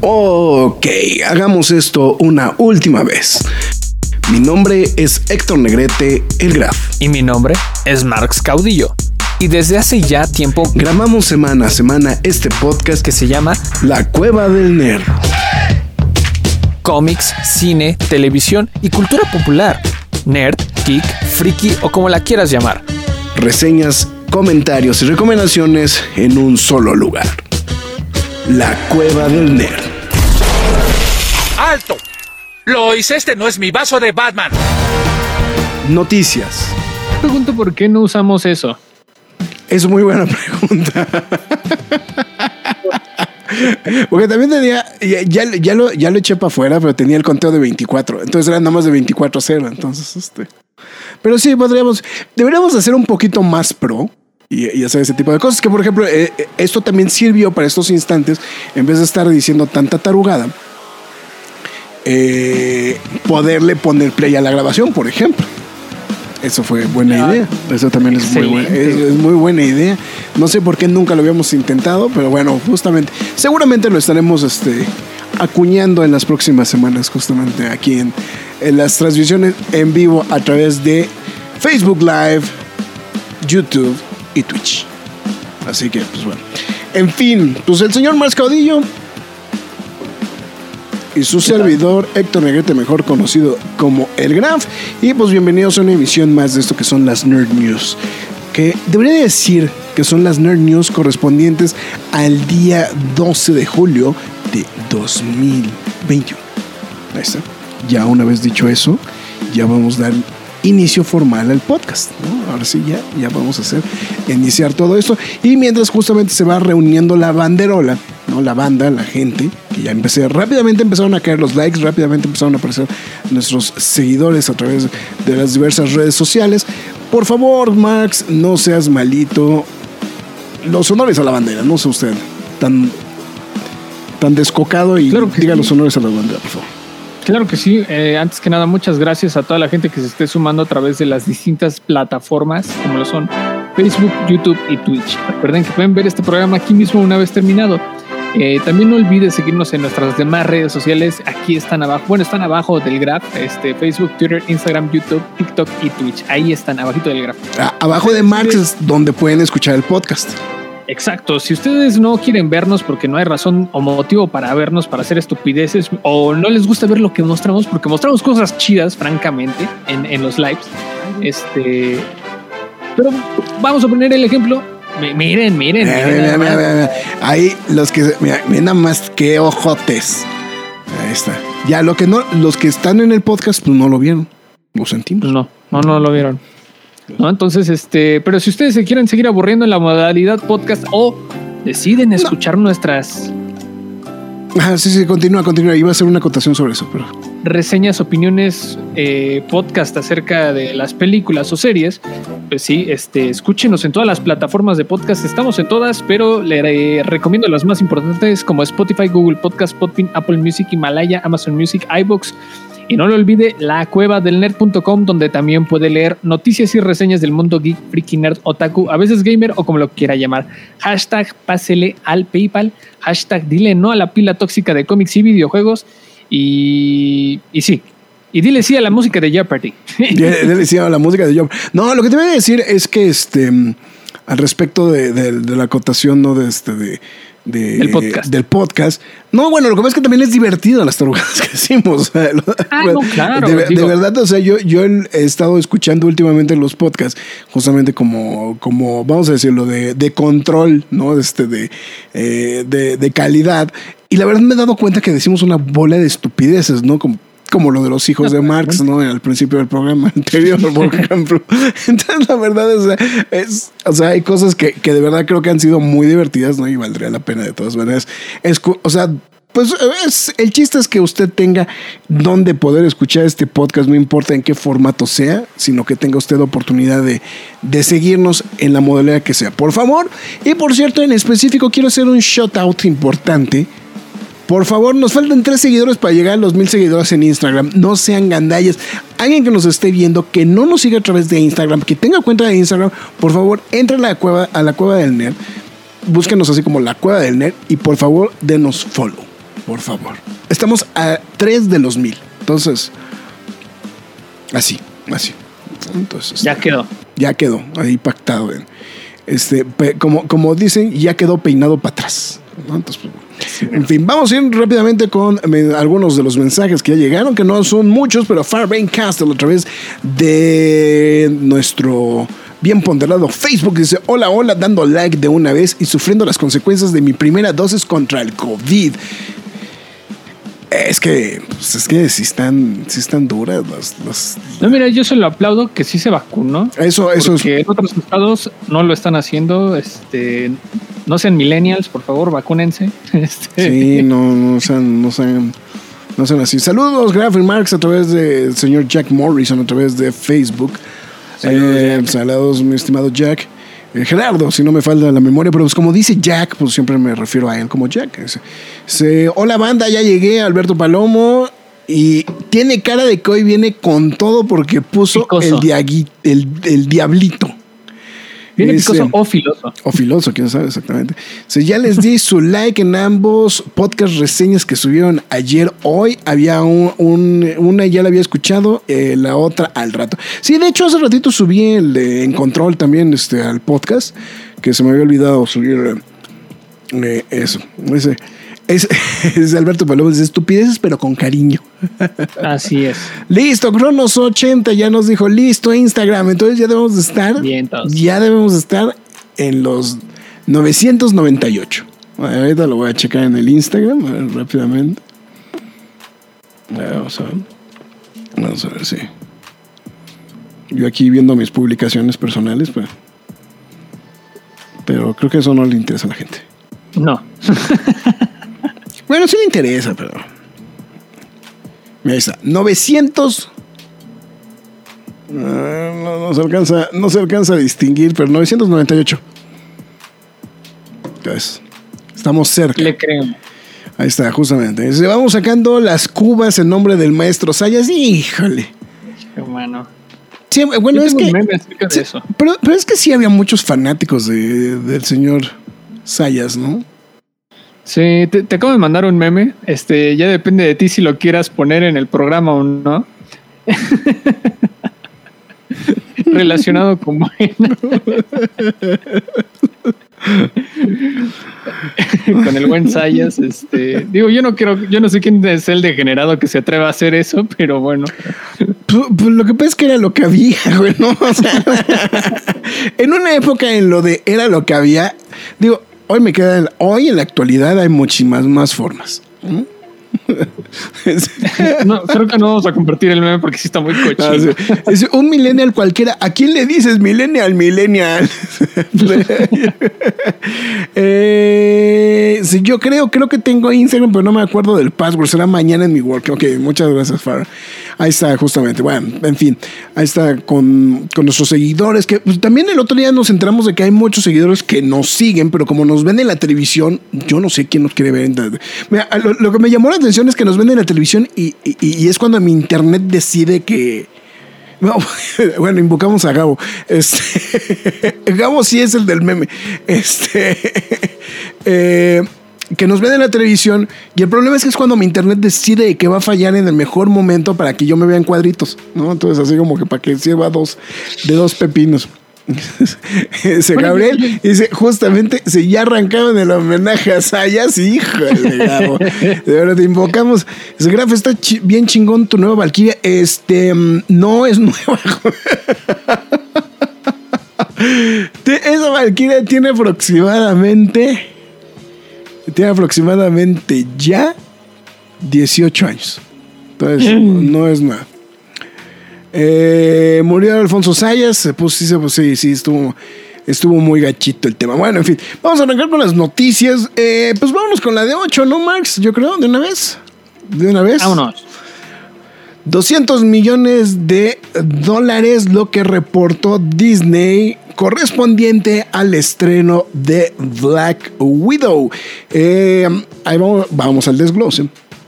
Ok, hagamos esto una última vez. Mi nombre es Héctor Negrete, el Graf. Y mi nombre es Marx Caudillo. Y desde hace ya tiempo grabamos semana a semana este podcast que se llama La Cueva del Nerd. Cómics, cine, televisión y cultura popular. Nerd, geek, friki o como la quieras llamar. Reseñas, comentarios y recomendaciones en un solo lugar. La Cueva del Nerd. ¡Alto! Lois, este no es mi vaso de Batman. Noticias. Pregunto por qué no usamos eso. Es muy buena pregunta. Porque también tenía, ya lo eché para afuera, pero tenía el conteo de 24. Entonces era nada más de 24-0. Entonces, pero sí, deberíamos hacer un poquito más pro y hacer ese tipo de cosas. Que, por ejemplo, esto también sirvió para estos instantes, en vez de estar diciendo tanta tarugada, poderle poner play a la grabación, por ejemplo. Eso fue buena idea. Eso también es muy buena. Es muy buena idea. No sé por qué nunca lo habíamos intentado, pero bueno, justamente, seguramente lo estaremos acuñando en las próximas semanas, justamente aquí en las transmisiones en vivo a través de Facebook Live, YouTube y Twitch. Así que, pues bueno. En fin, pues el señor Marx Caudillo y su servidor Héctor Negrete, mejor conocido como El Graf. Y pues bienvenidos a una emisión más de esto que son las Nerd News, que debería decir que son las Nerd News correspondientes al día 12 de julio de 2021. Ahí está. Ya una vez dicho eso, ya vamos a dar inicio formal al podcast, ¿no? Ahora sí, ya vamos a iniciar todo esto. Y mientras justamente se va reuniendo la banderola, ¿no? La banda, la gente, que ya rápidamente empezaron a caer los likes, rápidamente empezaron a aparecer nuestros seguidores a través de las diversas redes sociales. Por favor, Max, no seas malito. Los honores a la bandera, no sea usted tan descocado y claro diga sí. Los honores a la bandera, por favor. Claro que sí. Antes que nada, muchas gracias a toda la gente que se esté sumando a través de las distintas plataformas, como lo son Facebook, YouTube y Twitch. Recuerden que pueden ver este programa aquí mismo una vez terminado. También no olvides seguirnos en nuestras demás redes sociales. Aquí están abajo. Bueno, están abajo del graph. Facebook, Twitter, Instagram, YouTube, TikTok y Twitch. Ahí están, abajito del graph. Abajo de Marx es donde pueden escuchar el podcast. Exacto. Si ustedes no quieren vernos porque no hay razón o motivo para vernos, para hacer estupideces, o no les gusta ver lo que mostramos, porque mostramos cosas chidas, francamente, en los lives. Pero vamos a poner el ejemplo. Miren. Ahí miren nada más que ojotes. Ahí está. Ya los que están en el podcast, pues no lo vieron. Lo sentimos. No lo vieron. ¿No? Entonces, pero si ustedes se quieren seguir aburriendo en la modalidad podcast o deciden escuchar nuestras... Sí, continúa. Iba a hacer una acotación sobre eso, pero... reseñas, opiniones, podcast acerca de las películas o series, pues sí, escúchenos en todas las plataformas de podcast. Estamos en todas, pero le recomiendo las más importantes como Spotify, Google Podcast, Podbean, Apple Music, Himalaya, Amazon Music, iVoox. Y no lo olvide, lacuevadelnerd.com, donde también puede leer noticias y reseñas del mundo geek, freaky, nerd, otaku, a veces gamer o como lo quiera llamar. Hashtag pásele al PayPal. Hashtag dile no a la pila tóxica de cómics y videojuegos. Y sí. Y dile sí a la música de Jeopardy. Dile sí a la música de Jeopardy. No, lo que te voy a decir es que al respecto de la acotación, ¿no? Del podcast. No, bueno, lo que pasa es que también es divertido las tarugadas que decimos. No, claro. De verdad, o sea, yo he estado escuchando últimamente los podcasts, justamente como vamos a decirlo, de control, ¿no? De calidad. Y la verdad me he dado cuenta que decimos una bola de estupideces, ¿no? Como lo de los hijos de Marx, ¿no? Al principio del programa anterior, por ejemplo. Entonces, la verdad hay cosas que de verdad creo que han sido muy divertidas, ¿no? Y valdría la pena de todas maneras. El chiste es que usted tenga donde poder escuchar este podcast, no importa en qué formato sea, sino que tenga usted oportunidad de seguirnos en la modalidad que sea, por favor. Y por cierto, en específico, quiero hacer un shout out importante. Por favor, nos faltan 3 seguidores para llegar a los 1000 seguidores en Instagram. No sean gandallas. Alguien que nos esté viendo, que no nos siga a través de Instagram, que tenga cuenta de Instagram, por favor, entre a la cueva del nerd. Búsquenos así como la Cueva del Nerd y por favor, denos follow. por favor. Estamos a 3 de los 1000. Entonces, así. Entonces, Ya quedó ahí pactado. Como dicen, ya quedó peinado para atrás, ¿no? Entonces, en fin, vamos a ir rápidamente con algunos de los mensajes que ya llegaron, que no son muchos, pero Fairbairn Castle a través de nuestro bien ponderado Facebook dice: hola, dando like de una vez y sufriendo las consecuencias de mi primera dosis contra el COVID. Es que sí están duras las... No, mira, yo se lo aplaudo que sí se vacunó. Eso es. Porque en otros estados no lo están haciendo. No sean millennials, por favor, vacúnense. Sí, no sean así. Saludos, Graf y Marx, a través del señor Jack Morrison, a través de Facebook. Saludos, mi estimado Jack. Gerardo, si no me falta la memoria, pero pues como dice Jack, pues siempre me refiero a él como Jack. Hola banda, ya llegué, Alberto Palomo, y tiene cara de que hoy viene con todo porque puso el diablito. ¿Viene picoso o filoso? O filoso, quién sabe exactamente. Ya les di su like en ambos podcast reseñas que subieron ayer. Hoy había una ya la había escuchado, la otra al rato. Sí, de hecho hace ratito subí el de En Control también al podcast, que se me había olvidado subir eso. Es Alberto Palomo, dice estupideces pero con cariño. Así es. Listo, Cronos80 ya nos dijo listo Instagram, entonces ya debemos de estar. Ya debemos de estar en los 998. Bueno, ahorita lo voy a checar en el Instagram, a ver, rápidamente. Vamos a ver, sí. Yo aquí viendo mis publicaciones personales, pero creo que eso no le interesa a la gente. No. Bueno, sí le interesa, pero... Mira, ahí está. 900... no se alcanza a distinguir, pero 998. Entonces, estamos cerca. Le creo. Ahí está, justamente. Vamos sacando las cubas en nombre del maestro Sayas. ¡Híjole! Qué bueno. Sí, bueno, es que... Un meme acerca de eso. Pero es que sí había muchos fanáticos del señor Sayas, ¿no? Sí, te acabo de mandar un meme. Ya depende de ti si lo quieras poner en el programa o no. Relacionado con con el buen Sayas. Digo, yo no sé quién es el degenerado que se atreva a hacer eso, pero bueno. Pues lo que pasa es que era lo que había, güey, ¿no? O sea, en una época en lo de era lo que había, digo, hoy en la actualidad hay muchísimas más formas. No, creo que no vamos a compartir el meme porque sí está muy cochino. Es un millennial cualquiera. ¿A quién le dices millennial? Sí, yo creo que tengo Instagram, pero no me acuerdo del password. Será mañana en mi work. Ok, muchas gracias, Farah. Ahí está, justamente. Bueno, en fin, ahí está con nuestros seguidores. Que pues, también el otro día nos enteramos de que hay muchos seguidores que nos siguen, pero como nos ven en la televisión, yo no sé quién nos quiere ver. Mira, lo que me llamó la atención es que nos ven en la televisión y es cuando mi internet decide que... Bueno, invocamos a Gabo. Gabo sí es el del meme. Que nos ven en la televisión y el problema es que es cuando mi internet decide que va a fallar en el mejor momento para que yo me vea en cuadritos, ¿no? Entonces así como que para que sirva de dos pepinos. Gabriel dice justamente ya arrancaron el homenaje a Sayas. Híjole, Gabo, de verdad te invocamos. Dice Graf, está bien chingón tu nueva Valkyria. No es nueva. Esa Valkyria tiene aproximadamente ya 18 años. Entonces no es nueva. Murió Alfonso Sayas. Sí, estuvo muy gachito el tema. Bueno, en fin, vamos a arrancar con las noticias. Pues vámonos con la de 8, ¿no, Max? Yo creo, de una vez. Vámonos. $200 millones lo que reportó Disney correspondiente al estreno de Black Widow. Ahí vamos al desglose.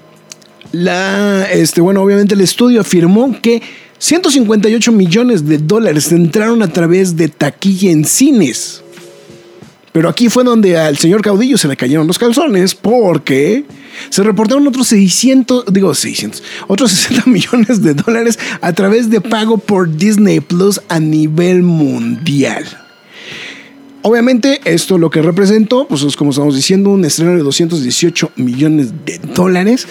Bueno, obviamente el estudio afirmó que $158 millones entraron a través de taquilla en cines. Pero aquí fue donde al señor Caudillo se le cayeron los calzones porque Se reportaron otros 60 millones de dólares a través de pago por Disney Plus a nivel mundial. Obviamente, esto lo que representó, pues es como estamos diciendo, un estreno de 218 millones de dólares.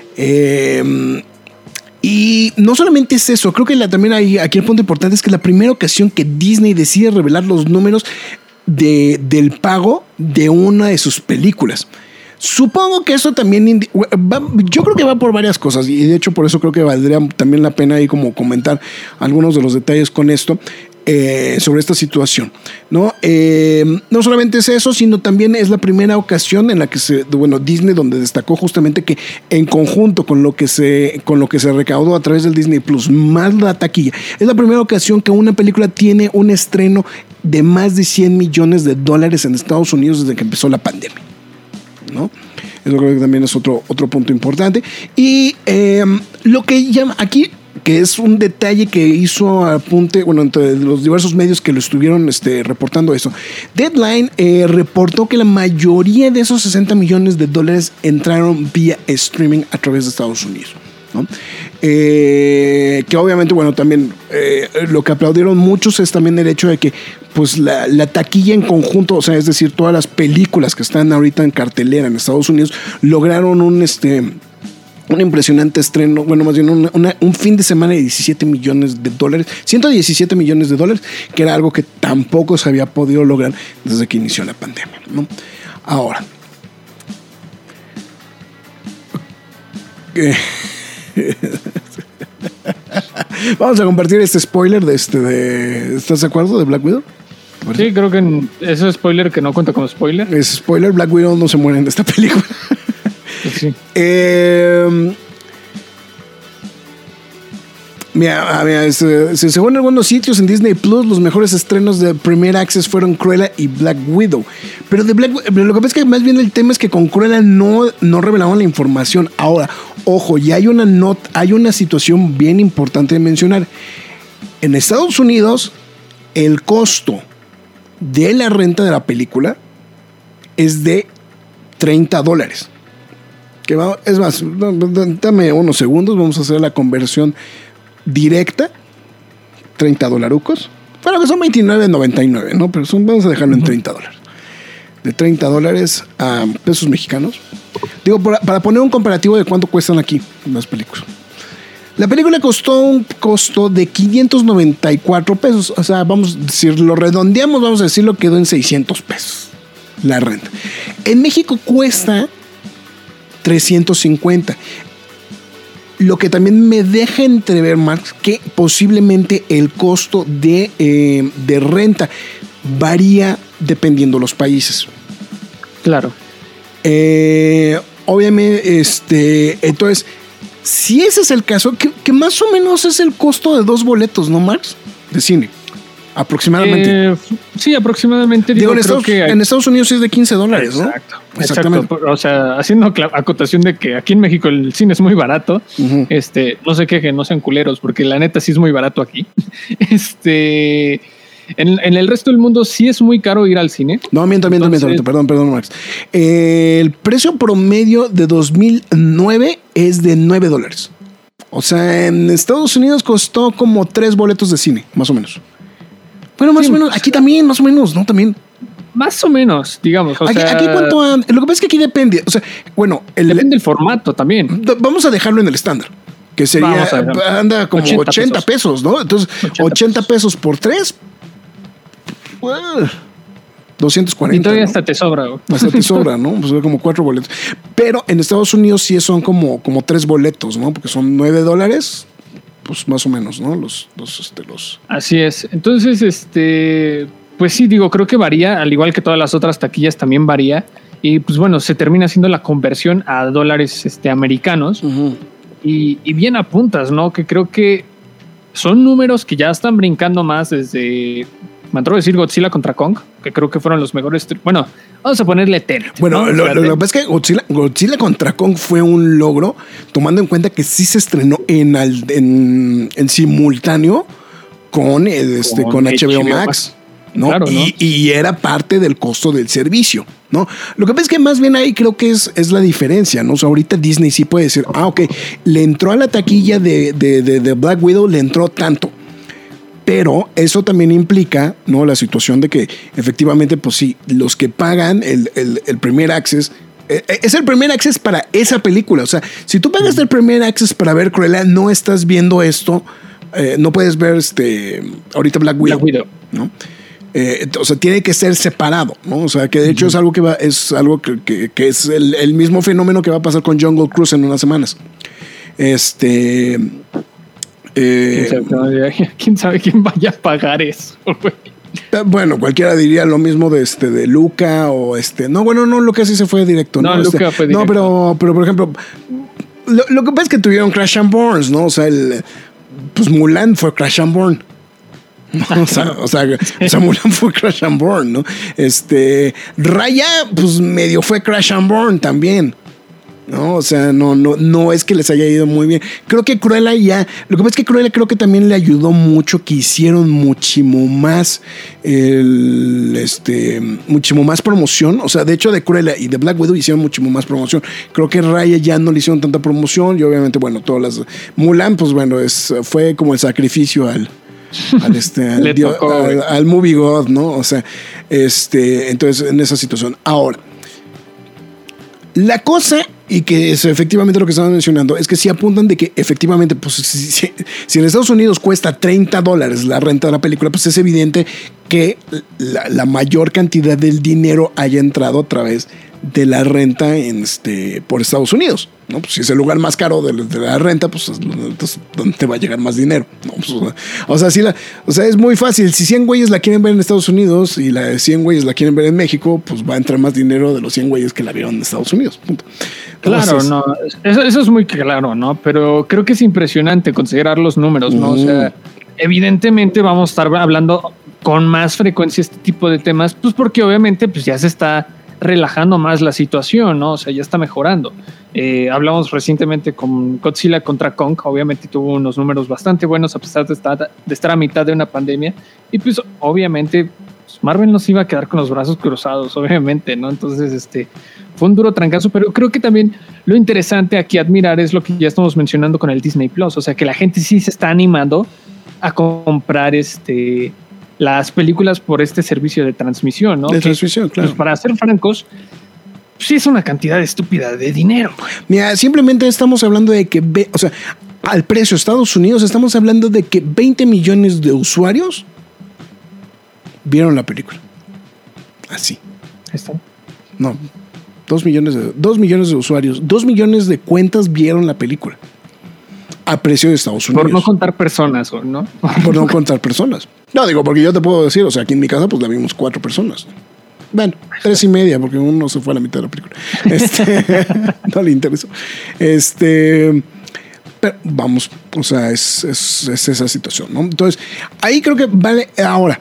Y no solamente es eso, creo que también aquí el punto importante es que la primera ocasión que Disney decide revelar los números del pago de una de sus películas. Supongo que eso también yo creo que va por varias cosas, y de hecho por eso creo que valdría también la pena ahí como comentar algunos de los detalles con esto. Sobre esta situación, ¿no? No solamente es eso, sino también es la primera ocasión en la que Disney, donde destacó justamente que en conjunto con lo que se recaudó a través del Disney Plus más la taquilla, es la primera ocasión que una película tiene un estreno de más de 100 millones de dólares en Estados Unidos desde que empezó la pandemia, ¿no? Eso creo que también es otro punto importante. Y lo que llama aquí, que es un detalle que hizo apunte, entre los diversos medios que lo estuvieron reportando eso. Deadline reportó que la mayoría de esos 60 millones de dólares entraron vía streaming a través de Estados Unidos, ¿no? Que obviamente, también lo que aplaudieron muchos es también el hecho de que pues la taquilla en conjunto, o sea, es decir, todas las películas que están ahorita en cartelera en Estados Unidos lograron un impresionante estreno, más bien un fin de semana de 17 millones de dólares, 117 millones de dólares, que era algo que tampoco se había podido lograr desde que inició la pandemia, ¿no? Ahora, vamos a compartir este spoiler ¿estás de acuerdo? De Black Widow. Sí, creo que ese spoiler que no cuenta como spoiler. Es spoiler, Black Widow no se muere en esta película. Sí. Mira, según algunos sitios en Disney Plus, los mejores estrenos de Premier Access fueron Cruella y Black Widow. Pero lo que pasa es que más bien el tema es que con Cruella no revelaban la información. Ahora, ojo, ya hay una situación bien importante de mencionar. En Estados Unidos, el costo de la renta de la película es de $30. Es más, dame unos segundos, vamos a hacer la conversión directa. $30. Bueno, que son $29.99, ¿no? Pero vamos a dejarlo en $30. De $30 a pesos mexicanos. Digo, para poner un comparativo de cuánto cuestan aquí las películas. La película costó un costo de $594. O sea, si lo redondeamos, vamos a decirlo, quedó en $600 la renta. En México cuesta $350. Lo que también me deja entrever, Max, que posiblemente el costo de renta varía dependiendo de los países. Claro. Obviamente, entonces, si ese es el caso, que más o menos es el costo de 2 boletos, ¿no, Max? De cine. Aproximadamente. Sí, aproximadamente. En Estados Unidos es de $15, ¿no? Exacto. Exactamente. O sea, haciendo acotación de que aquí en México el cine es muy barato. Uh-huh. No se quejen, no sean culeros, porque la neta sí es muy barato aquí. En el resto del mundo sí es muy caro ir al cine. No, miento. Perdón, Max. El precio promedio de 2009 es de $9. O sea, en Estados Unidos costó como 3 boletos de cine, más o menos. Bueno, más o menos. Aquí también, más o menos, ¿no? También. Más o menos, digamos. Aquí cuánto anda. Lo que pasa es que aquí depende. O sea, depende del formato también. Vamos a dejarlo en el estándar. Que sería, anda como 80 pesos, ¿no? Entonces, 80 pesos por 3. 240. Y todavía hasta te sobra. Hasta te sobra, ¿no? Pues como 4 boletos. Pero en Estados Unidos sí son como 3 boletos, ¿no? Porque son $9. Pues más o menos, ¿no? Los. Así es. Entonces, pues sí, creo que varía, al igual que todas las otras taquillas también varía. Y pues bueno, se termina haciendo la conversión a dólares americanos. Uh-huh. Y bien apuntas, ¿no? Que creo que son números que ya están brincando más desde, me atrevo a decir, Godzilla contra Kong, que creo que fueron los mejores. Bueno, vamos a ponerle Tenet. Bueno, ¿no? Lo que pasa es que Godzilla contra Kong fue un logro, tomando en cuenta que sí se estrenó en simultáneo con HBO Max. ¿no? Claro, ¿no? Y era parte del costo del servicio, ¿no? Lo que pasa es que más bien ahí creo que es la diferencia, ¿no? O sea, ahorita Disney sí puede decir, ok, le entró a la taquilla de Black Widow, le entró tanto. Pero eso también implica, ¿no? La situación de que efectivamente, pues sí, los que pagan el Premier Access, es el Premier Access para esa película. O sea, si tú pagas el Premier Access para ver Cruella, no estás viendo esto, no puedes ver ahorita Black Widow. ¿No? O sea, tiene que ser separado, ¿no? O sea, que de hecho es algo que es algo que es el mismo fenómeno que va a pasar con Jungle Cruise en unas semanas. ¿Quién sabe quién vaya a pagar eso, güey? Bueno, cualquiera diría lo mismo de Luca o no, Luca sí se fue directo. No, Luca fue directo. No, pero por ejemplo, lo que pasa es que tuvieron Crash and Burns, ¿no? O sea, pues Mulan fue Crash and Burn. O sea, Mulan fue Crash and Burn, ¿no? Raya, pues medio fue Crash and Burn también. No, o sea, no es que les haya ido muy bien. Creo que Cruella lo que pasa es que Cruella creo que también le ayudó mucho que hicieron muchísimo más muchísimo más promoción. O sea, de hecho de Cruella y de Black Widow hicieron muchísimo más promoción. Creo que Raya ya no le hicieron tanta promoción y obviamente, bueno, todas las Mulan, pues bueno, fue como el sacrificio al movie god, ¿no? O sea, entonces en esa situación. Ahora, la cosa, y que es efectivamente lo que estaban mencionando, es que si apuntan de que efectivamente, pues si en Estados Unidos cuesta $30 la renta de la película, pues es evidente que la mayor cantidad del dinero haya entrado a través de la renta por Estados Unidos, ¿no? Pues si es el lugar más caro de la renta, pues entonces ¿dónde te va a llegar más dinero? No, pues, o sea, es muy fácil. Si 100 güeyes la quieren ver en Estados Unidos y la de 100 güeyes la quieren ver en México, pues va a entrar más dinero de los 100 güeyes que la vieron en Estados Unidos. Punto. Claro, no, eso es muy claro, ¿no? Pero creo que es impresionante considerar los números, ¿no? O sea, evidentemente vamos a estar hablando con más frecuencia este tipo de temas, pues porque obviamente pues ya se está relajando más la situación, ¿no? O sea, ya está mejorando. Hablamos recientemente con Godzilla contra Kong, obviamente tuvo unos números bastante buenos a pesar de estar a mitad de una pandemia, y pues obviamente pues Marvel no se iba a quedar con los brazos cruzados, obviamente, ¿no? Entonces, fue un duro trancazo, pero creo que también lo interesante aquí admirar es lo que ya estamos mencionando con el Disney Plus, o sea, que la gente sí se está animando a comprar las películas por este servicio de transmisión, ¿no? Transmisión, claro. Pues para ser francos, sí es una cantidad estúpida de dinero. Mira, simplemente estamos hablando de que, o sea, al precio de Estados Unidos, estamos hablando de que 20 millones de usuarios vieron la película. Así. ¿Está? No, 2 millones de usuarios, 2 millones de cuentas vieron la película. A precio de Estados Unidos. Por no contar personas, ¿no? Por no contar personas. No, digo, porque yo te puedo decir, o sea, aquí en mi casa pues la vimos 4 personas. Bueno, 3.5, porque uno se fue a la mitad de la película. No le interesó. Pero vamos, o sea, es esa situación, ¿no? Entonces, ahí creo que vale. Ahora,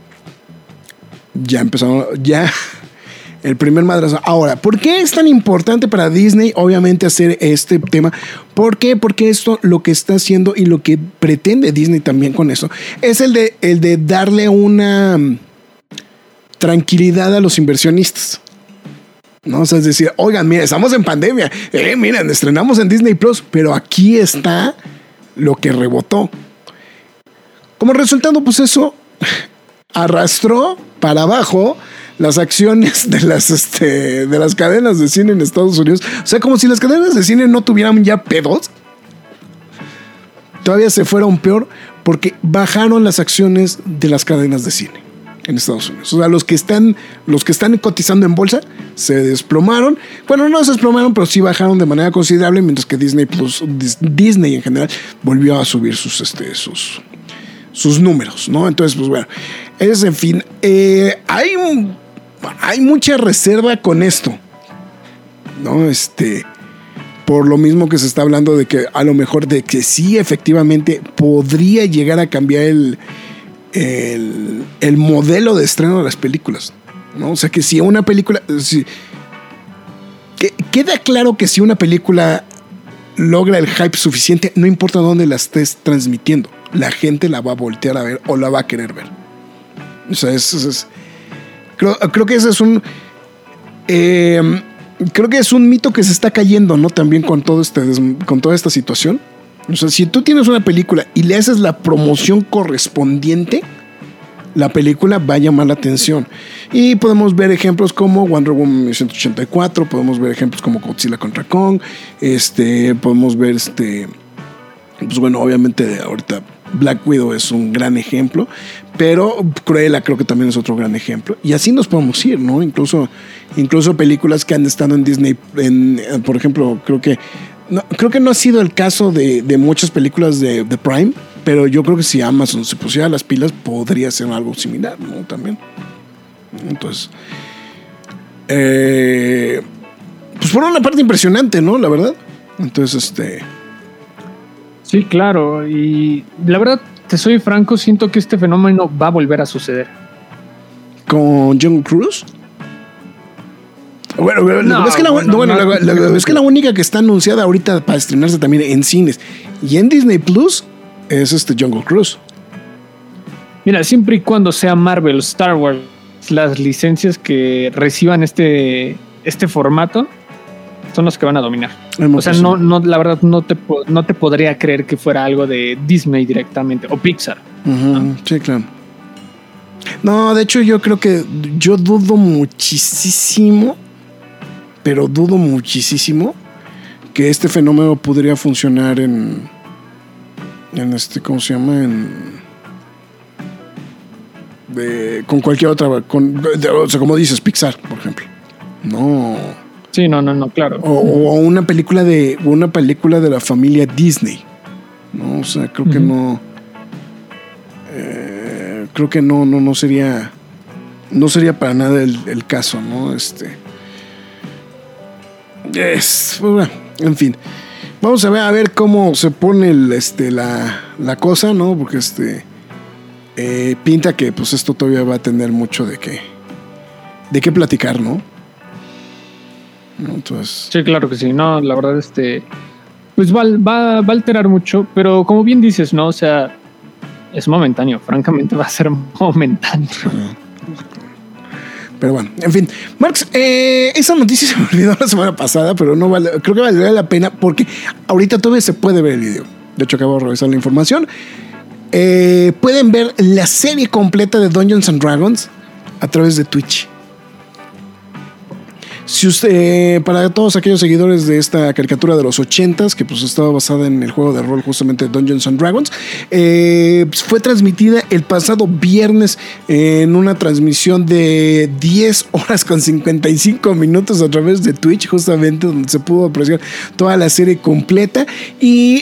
ya empezaron, ya el primer madrazo. Ahora, ¿por qué es tan importante para Disney, obviamente, hacer este tema? ¿Por qué? Porque esto lo que está haciendo y lo que pretende Disney también con eso es el de darle una tranquilidad a los inversionistas, ¿no? O sea, es decir, oigan, mira, estamos en pandemia, miren, estrenamos en Disney Plus, pero aquí está lo que rebotó. Como resultado, pues eso arrastró para abajo las acciones de las cadenas de cine en Estados Unidos. O sea, como si las cadenas de cine no tuvieran ya pedos. Todavía se fueron peor porque bajaron las acciones de las cadenas de cine en Estados Unidos. O sea, los que están cotizando en bolsa se desplomaron. Bueno, no se desplomaron, pero sí bajaron de manera considerable, mientras que Disney en general volvió a subir sus números, ¿no? Entonces, pues bueno, en fin, hay mucha reserva con esto, ¿no? Por lo mismo que se está hablando de que a lo mejor de que sí efectivamente podría llegar a cambiar el modelo de estreno de las películas, ¿no? O sea, que si una película, queda claro que si una película logra el hype suficiente, no importa dónde la estés transmitiendo, la gente la va a voltear a ver o la va a querer ver. O sea, creo que ese es un... creo que es un mito que se está cayendo, ¿no? También con con toda esta situación. O sea, si tú tienes una película y le haces la promoción correspondiente, la película va a llamar la atención. Y podemos ver ejemplos como Wonder Woman 1984, podemos ver ejemplos como Godzilla contra Kong, podemos ver pues bueno, obviamente ahorita Black Widow es un gran ejemplo, pero Cruella creo que también es otro gran ejemplo. Y así nos podemos ir, ¿no? Incluso películas que han estado en Disney, por ejemplo, creo que no ha sido el caso de muchas películas de Prime, pero yo creo que si Amazon se pusiera las pilas podría ser algo similar, ¿no? También. Entonces, pues por una parte impresionante, ¿no? La verdad. Entonces, Sí, claro. Y la verdad, te soy franco, siento que este fenómeno va a volver a suceder. ¿Con Jungle Cruise? Bueno, es que la única que está anunciada ahorita para estrenarse también en cines y en Disney Plus es Jungle Cruise. Mira, siempre y cuando sea Marvel, Star Wars, las licencias que reciban este formato son los que van a dominar. O sea, no, la verdad no te podría creer que fuera algo de Disney directamente o Pixar. ¿No? Sí, claro. No, de hecho yo creo que yo dudo muchísimo, pero dudo muchísimo que este fenómeno podría funcionar en ¿cómo se llama? Con cualquier otra, o sea, como dices, Pixar, por ejemplo. No. Sí, no, claro. O una película de la familia Disney, ¿no? O sea, creo que no. Creo que no sería para nada el caso, ¿no? Bueno, en fin. Vamos a ver cómo se pone la cosa, ¿no? Porque pinta que pues esto todavía va a tener mucho de qué platicar, ¿no? Entonces... Sí, claro que sí. No, la verdad, pues va a alterar mucho, pero como bien dices, ¿no? O sea, es momentáneo. Francamente va a ser momentáneo. Pero bueno, en fin. Marx, esa noticia se me olvidó la semana pasada, pero creo que valdría la pena porque ahorita todavía se puede ver el video. De hecho, acabo de revisar la información. Pueden ver la serie completa de Dungeons and Dragons a través de Twitch. Si usted, para todos aquellos seguidores de esta caricatura de los 80s, que pues estaba basada en el juego de rol justamente Dungeons and Dragons, pues fue transmitida el pasado viernes en una transmisión de 10 horas con 55 minutos a través de Twitch, justamente donde se pudo apreciar toda la serie completa y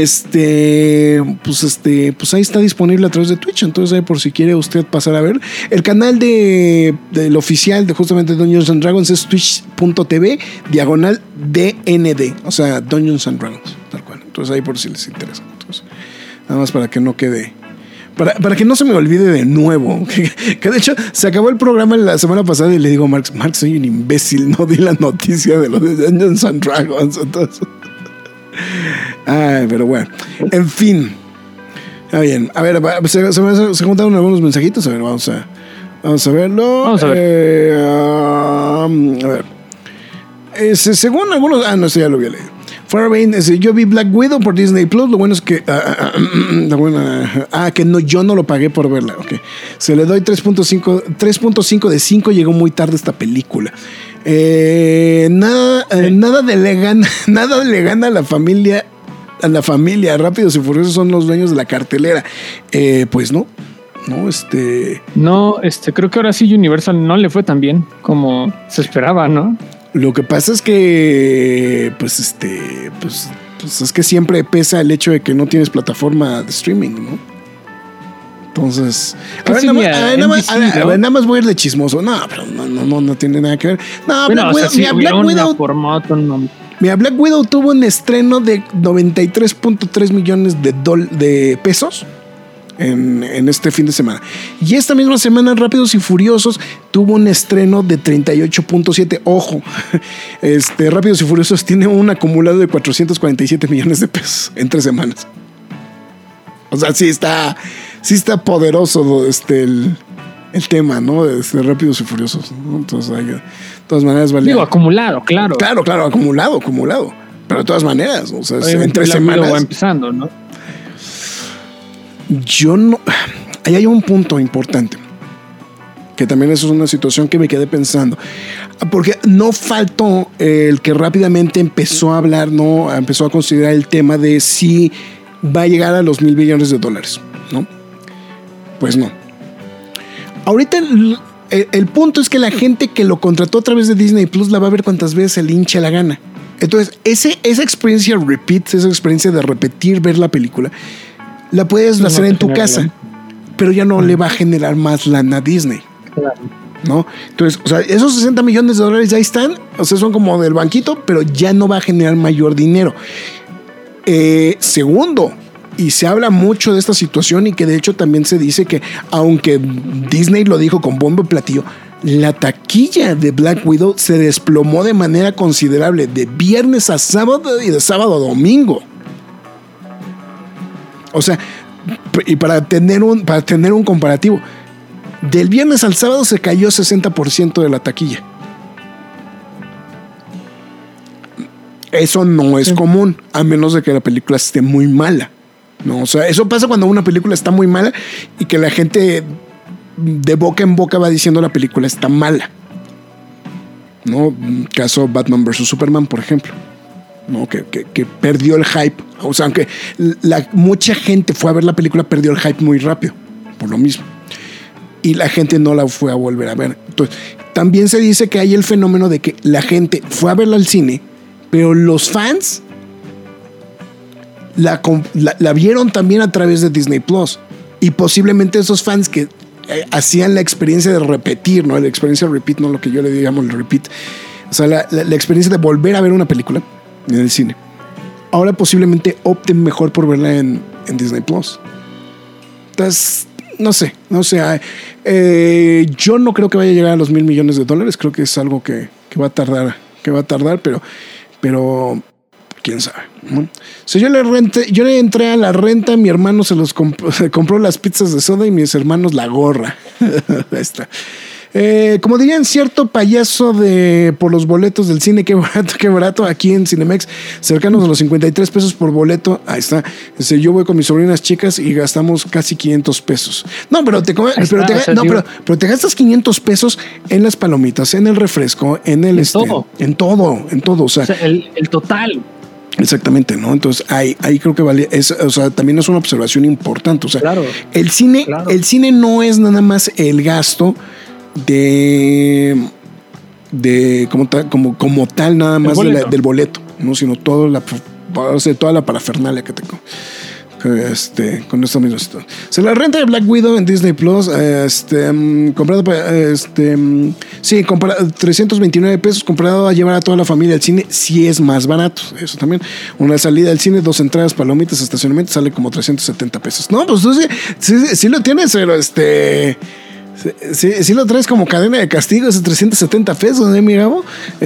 pues ahí está disponible a través de Twitch. Entonces ahí por si quiere usted pasar a ver el canal del oficial de justamente Dungeons and Dragons es twitch.tv/DND, o sea, Dungeons and Dragons, tal cual. Entonces ahí por si les interesa. Entonces, nada más para que no quede, para que no se me olvide de nuevo, que de hecho se acabó el programa la semana pasada y le digo a Marx, soy un imbécil, no di la noticia de lo de Dungeons and Dragons. Entonces, ay, pero bueno, en fin. Está bien, a ver, se juntaron algunos mensajitos, a ver, vamos a verlo. Vamos a ver. A ver. Según algunos... no, esto ya lo había leído. Farabane, yo vi Black Widow por Disney Plus. Lo bueno es que... que no, yo no lo pagué por verla. Okay. Se le doy 3.5 de 5. Llegó muy tarde esta película. Nada le gana a la familia. A la familia. Rápidos y Furiosos son los dueños de la cartelera. Pues no. No, No, creo que ahora sí Universal no le fue tan bien como se esperaba, ¿no? Lo que pasa es que, pues es que siempre pesa el hecho de que no tienes plataforma de streaming, ¿no? Entonces, nada más voy a ir de chismoso. No, pero no tiene nada que ver. No, bueno, Black Widow tuvo un estreno de 93.3 millones de pesos. En este fin de semana. Y esta misma semana Rápidos y Furiosos tuvo un estreno de 38.7. Ojo, Rápidos y Furiosos tiene un acumulado de 447 millones de pesos en 3 semanas. O sea, sí está poderoso el tema, ¿no? De Rápidos y Furiosos, ¿no? Entonces, de todas maneras valía. Digo, acumulado, claro. Claro, acumulado. Pero de todas maneras, o sea, en 3 semanas. Va empezando, ¿no? Yo no. Ahí hay un punto importante. Que también eso es una situación que me quedé pensando. Porque no faltó el que rápidamente empezó a hablar, ¿no? Empezó a considerar el tema de si va a llegar a los $1,000 billones, ¿no? Pues no. Ahorita el punto es que la gente que lo contrató a través de Disney Plus la va a ver cuantas veces se le hinche la gana. Entonces, esa experiencia esa experiencia de repetir, ver la película, la puedes hacer en tu casa, pero ya no le va a generar más lana a Disney. Claro. ¿No? Entonces, o sea, esos $60 millones ya están, o sea, son como del banquito, pero ya no va a generar mayor dinero. Segundo, y se habla mucho de esta situación y que de hecho también se dice que, aunque Disney lo dijo con bombo y platillo, la taquilla de Black Widow se desplomó de manera considerable de viernes a sábado y de sábado a domingo. O sea, y para tener un comparativo, del viernes al sábado se cayó 60% de la taquilla. Eso no es común, a menos de que la película esté muy mala. No, o sea, eso pasa cuando una película está muy mala y que la gente de boca en boca va diciendo la película está mala. ¿No? Caso Batman vs. Superman, por ejemplo. ¿No? Que perdió el hype. O sea, aunque mucha gente fue a ver la película, perdió el hype muy rápido. Por lo mismo. Y la gente no la fue a volver a ver. Entonces, también se dice que hay el fenómeno de que la gente fue a verla al cine, pero los fans la vieron también a través de Disney Plus. Y posiblemente esos fans que hacían la experiencia de repetir, ¿no? La experiencia de repeat, no lo que yo le digamos el repeat. O sea, la experiencia de volver a ver una película en el cine. Ahora posiblemente opten mejor por verla en Disney Plus. Entonces, no sé. Yo no creo que vaya a llegar a los $1,000 millones. Creo que es algo que va a tardar, pero quién sabe, ¿no? O sea, yo le entré a la renta, mi hermano se compró las pizzas de soda y mis hermanos la gorra. Ahí está. Como dirían cierto payaso por los boletos del cine, qué barato, aquí en Cinemex, cercanos a los $53 por boleto. Ahí está. Yo voy con mis sobrinas chicas y gastamos casi $500. No, pero te gastas $500 en las palomitas, en el refresco, en todo. En todo. O sea, el total. Exactamente, ¿no? Entonces ahí creo que vale, o sea, también es una observación importante. O sea, claro, el cine no es nada más el gasto de como tal nada más del boleto, no, sino toda la parafernalia que tengo con esta misma situación. O sea, la renta de Black Widow en Disney Plus, comprado $329 comprado a llevar a toda la familia al cine, sí es más barato, eso también. Una salida al cine, 2 entradas, palomitas, estacionamiento, sale como $370. No, pues tú sí lo tienes, pero Sí lo traes como cadena de castigo, esos $370, mi Gabo.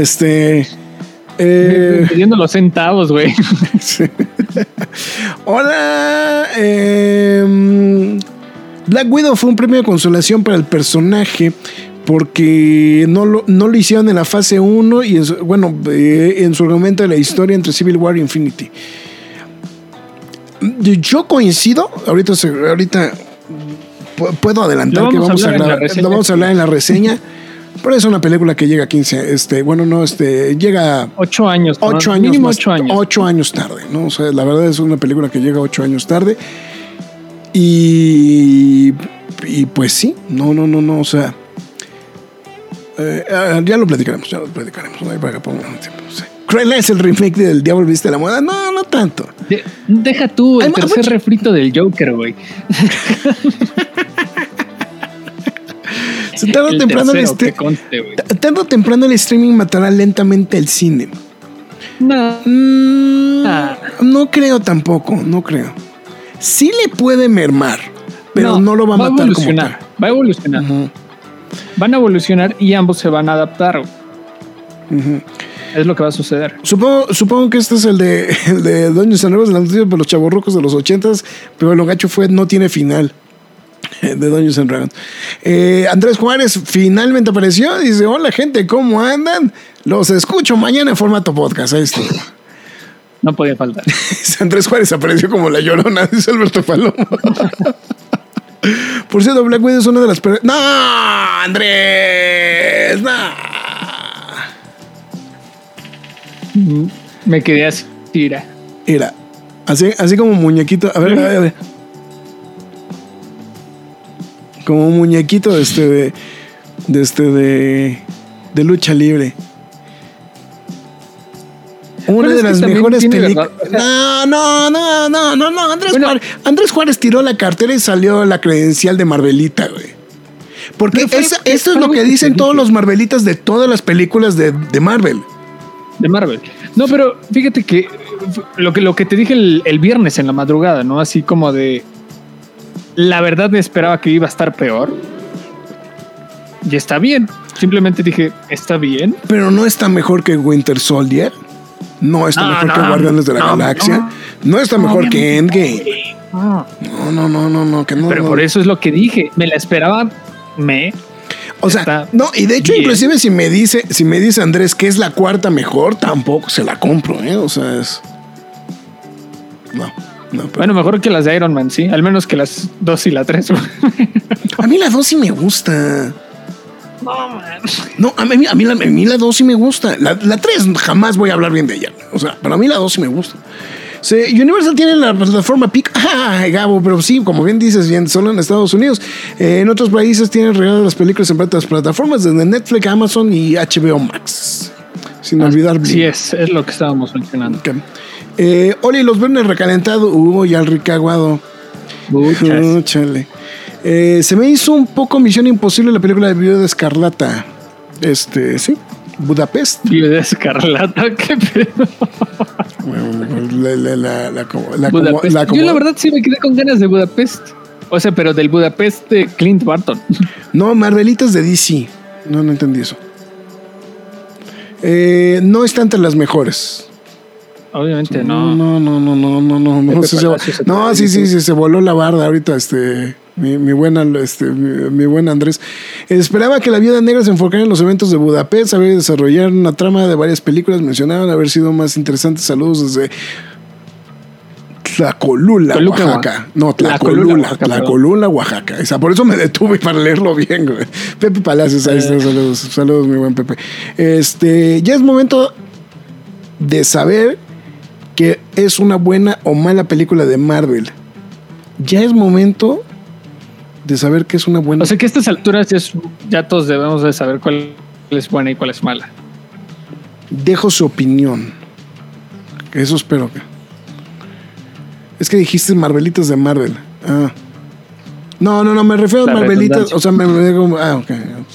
Pidiendo los centavos, güey. Sí. Hola. Black Widow fue un premio de consolación para el personaje porque no lo hicieron en la fase 1 y en su argumento de la historia entre Civil War y Infinity. Yo coincido, ahorita puedo adelantar que vamos a hablar en la reseña, pero es una película que llega a 15, llega 8 años, 8 años tarde, ¿no? O sea, la verdad es una película que llega 8 años tarde y pues sí, no, o sea, ya lo platicaremos, no hay para que pongan tiempo, no sé. Cruella es el remake del Diablo Viste la Moda. No tanto. Deja tú el tercer refrito del Joker, güey. Tarde o temprano el streaming matará lentamente el cine. No creo tampoco, no creo. Sí le puede mermar, pero no lo va a matar como tal. Va a evolucionar. Uh-huh. Van a evolucionar y ambos se van a adaptar. Uh-huh. Es lo que va a suceder. Supongo que este es el de Doños and Rebels de las noticias por los chavorrucos de los 80s, pero lo gacho no tiene final. De Dungeons and Dragons. Andrés Juárez finalmente apareció. Dice: hola gente, ¿cómo andan? Los escucho mañana en formato podcast. Ahí está. No podía faltar. Andrés Juárez apareció como la Llorona, dice Alberto Palomo. Por cierto, Black Widow es una de las... ¡No, Andrés! ¡No! Me quedé así, tira. Mira, así como muñequito. A ver. Como un muñequito de lucha libre. Una de las mejores películas. No. Andrés Juárez tiró la cartera y salió la credencial de Marvelita, güey. Porque esto es lo que dicen todos los Marvelitas de todas las películas de Marvel. De Marvel. No, pero fíjate que lo que te dije el viernes en la madrugada, ¿no? Así como de... La verdad me esperaba que iba a estar peor. Y está bien. Simplemente dije, está bien. Pero no está mejor que Winter Soldier. No está mejor que Guardianes de la Galaxia. No está mejor que Endgame. No. Que no, pero por eso es lo que dije. Me la esperaba. O sea, no, y de hecho, bien. Inclusive si me dice Andrés que es la cuarta mejor, tampoco se la compro, O sea, es. No. Pero... Bueno, mejor que las de Iron Man, sí. Al menos que las 2 y la 3. A mí la 2 sí me gusta. No, man. No, a mí la 2 sí me gusta. La 3 jamás voy a hablar bien de ella. O sea, pero a mí la 2 sí me gusta. Universal tiene la plataforma PIC. Gabo, pero sí, como bien dices, bien, solo en Estados Unidos. En otros países tienen regaladas las películas en otras plataformas, desde Netflix, Amazon y HBO Max. Sin olvidar. Sí, es lo que estábamos mencionando. Okay. Oli, los viernes recalentado. Ya el ricaguado. Chale. Se me hizo un poco Misión Imposible la película de Viuda Escarlata. Sí, Budapest. Viuda Escarlata, qué pedo. Yo la verdad sí me quedé con ganas de Budapest. O sea, pero del Budapest de Clint Barton. No, Marvelitas de DC. No entendí eso. No está entre las mejores. Obviamente no. No, sí, se voló la barda ahorita, mi buen Andrés. Esperaba que la Viuda Negra se enfocara en los eventos de Budapest, saber desarrollar una trama de varias películas, mencionaban haber sido más interesantes. Saludos desde Tlacolula, Oaxaca. No, Tlacolula, Oaxaca. O sea, por eso me detuve para leerlo bien, güey. Pepe Palacios, ahí está, saludos, mi buen Pepe. Ya es momento de saber que es una buena o mala película de Marvel. Ya es momento de saber que es una buena. O sea que a estas alturas ya todos debemos de saber cuál es buena y cuál es mala. Dejo su opinión. Eso espero que. Es que dijiste Marvelitas de Marvel. No, me refiero a Marvelitas. O sea, me digo. Ok.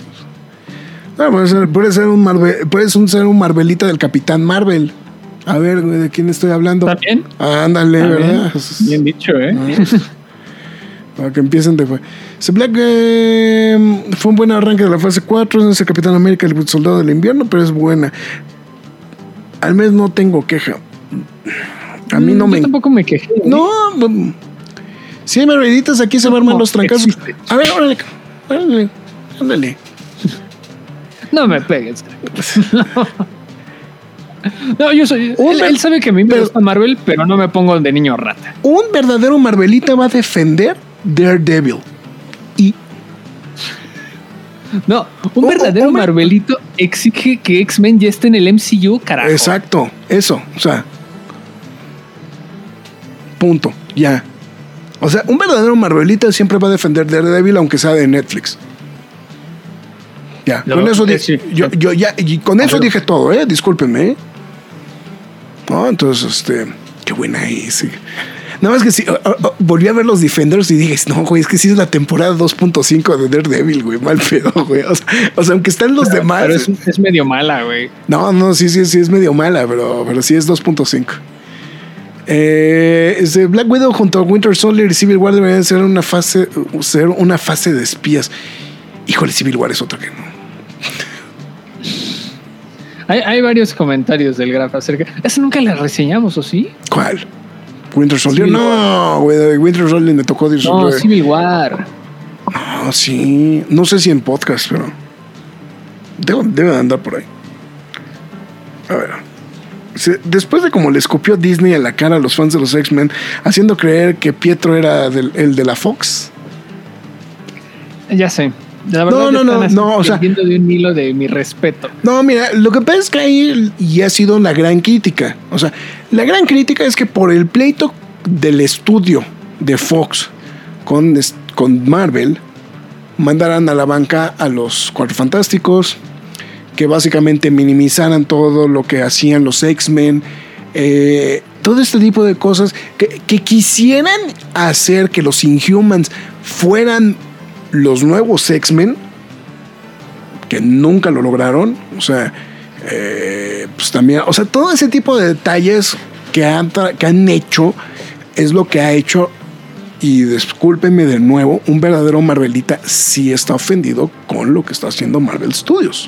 Puede ser un Marvelita del Capitán Marvel. A ver, güey, ¿de quién estoy hablando? ¿También? Ándale, ¿verdad? Bien dicho, Para que empiecen de... Black fue un buen arranque de la fase 4. Es el Capitán América, el Soldado del Invierno, pero es buena. Al menos no tengo queja. A mí no yo tampoco me quejé. No, si hay Marvelitas, aquí se van a armar los trancazos. Existe. A ver, órale, ándale. No me pegues. No, yo soy. Él sabe que a mí me gusta Marvel, pero no me pongo de niño rata. Un verdadero Marvelita va a defender Daredevil. No, un verdadero Marvelito exige que X-Men ya esté en el MCU, carajo. Exacto, eso, o sea. Punto, ya. O sea, un verdadero Marvelita siempre va a defender Daredevil, aunque sea de Netflix. Ya, con eso dije. Con eso dije todo, discúlpenme. No, entonces, qué buena es. Nada más que sí, volví a ver los Defenders y dije, no, güey, es que sí es la temporada 2.5 de Daredevil, güey, mal pedo, güey. O sea, aunque están los demás. Pero es medio mala, güey. No, sí es medio mala, pero sí es 2.5. Black Widow junto a Winter Soldier y Civil War deberían ser una fase de espías. Híjole, Civil War es otra que no. Hay varios comentarios del Graf acerca. ¿Eso nunca la reseñamos o sí? ¿Cuál? ¿Winter Soldier? No, güey, Winter Soldier me tocó. No, Civil War. Ah, sí. No sé si en podcast, pero debe de andar por ahí. A ver. Después de como le escupió Disney en la cara a los fans de los X-Men, haciendo creer que Pietro era el de la Fox. Ya sé. La verdad no, o sea, de un hilo de mi respeto. No, mira, lo que pasa es que ahí y ha sido la gran crítica. O sea, la gran crítica es que por el pleito del estudio de Fox con Marvel, mandaran a la banca a los Cuatro Fantásticos, que básicamente minimizaran todo lo que hacían los X-Men, todo este tipo de cosas que quisieran hacer que los Inhumans fueran los nuevos X-Men, que nunca lo lograron. O sea, pues también, o sea, todo ese tipo de detalles que han hecho es lo que ha hecho, y discúlpenme de nuevo, un verdadero Marvelita sí está ofendido con lo que está haciendo Marvel Studios.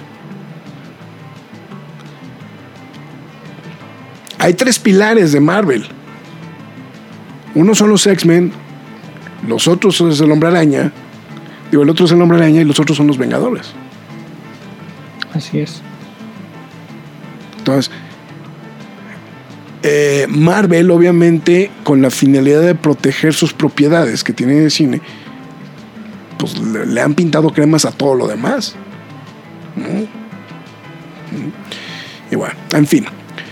Hay 3 pilares de Marvel. Uno son los X-Men, los otros es el Hombre Araña. El otro es el Hombre Araña y los otros son los Vengadores. Así es. Entonces, Marvel, obviamente, con la finalidad de proteger sus propiedades que tiene de cine, pues le han pintado cremas a todo lo demás, ¿no? Y bueno, en fin.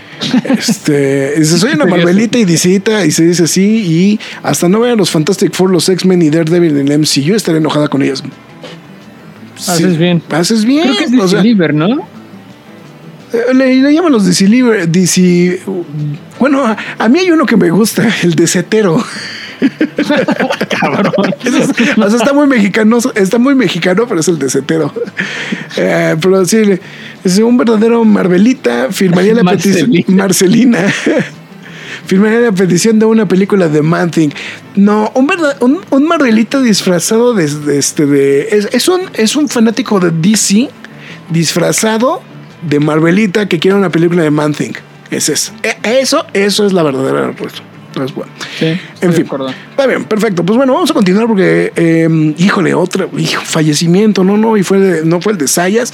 Soy una Marvelita y disita, y se dice así, y hasta no vean los Fantastic Four, los X-Men y Daredevil en el MCU, estaré enojada con ellas. Haces bien. Haces bien. Creo que es DC Liber, ¿no? Le llaman los DC Liber, DC. Bueno, a mí hay uno que me gusta, el de Cetero. Cabrón. O sea, está muy mexicano, pero es el de Cetero. Pero sí, es un verdadero Marvelita. Firmaría la petición. Marcelina. Firmaría la petición de una película de Man-Thing. No, un Marvelita disfrazado es un fanático de DC disfrazado de Marvelita que quiere una película de Man-Thing. Eso es la verdadera respuesta. Es bueno. Sí, en fin, está bien, perfecto. Pues bueno, vamos a continuar porque, fallecimiento, no fue el de Sayas.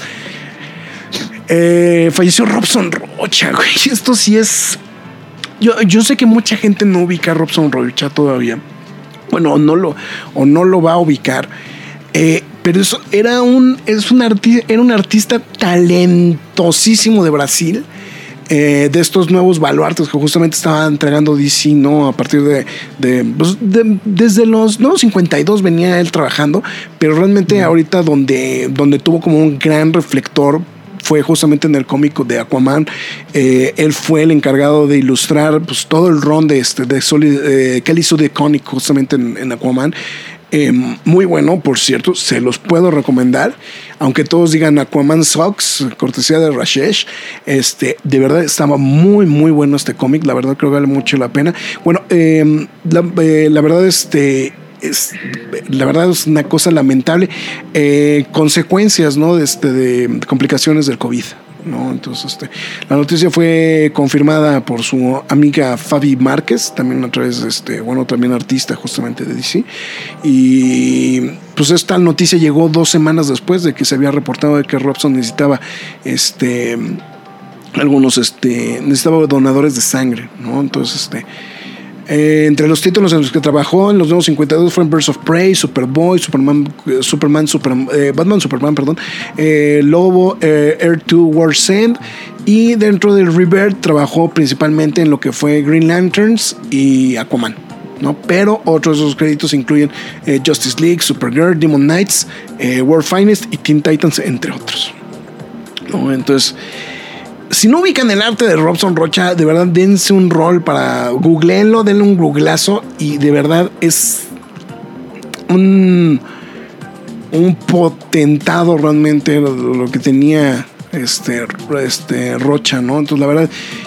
Falleció Robson Rocha, güey. Esto sí es. Yo sé que mucha gente no ubica a Robson Rocha todavía. Bueno, no lo va a ubicar. Pero eso era un artista talentosísimo de Brasil. De estos nuevos baluartes que justamente estaba entregando DC, ¿no? A partir desde los nuevos 52 venía él trabajando, pero realmente ahorita donde tuvo como un gran reflector fue justamente en el cómic de Aquaman. Él fue el encargado de ilustrar pues todo el run que él hizo de cómic justamente en Aquaman. Muy bueno, por cierto, se los puedo recomendar, aunque todos digan Aquaman sucks, cortesía de Rashesh. De verdad estaba muy muy bueno este cómic, la verdad creo que vale mucho la pena. Bueno, la verdad es una cosa lamentable, consecuencias, ¿no? de complicaciones del COVID, ¿no? Entonces la noticia fue confirmada por su amiga Fabi Márquez, también a través también artista justamente de DC, y pues esta noticia llegó 2 semanas después de que se había reportado de que Robson necesitaba necesitaba donadores de sangre, ¿no? Entonces entre los títulos en los que trabajó en los nuevos 52 fueron Birds of Prey, Superboy, Batman Superman, Lobo, Earth 2 War's End, y dentro de Rebirth trabajó principalmente en lo que fue Green Lanterns y Aquaman, ¿no? Pero otros de esos créditos incluyen Justice League, Supergirl, Demon Knights, World Finest y Teen Titans, entre otros, ¿no? Entonces, si no ubican el arte de Robson Rocha, de verdad dense un rol googleenlo, denle un googlazo, y de verdad es un potentado realmente lo que tenía Rocha, ¿no? Entonces la verdad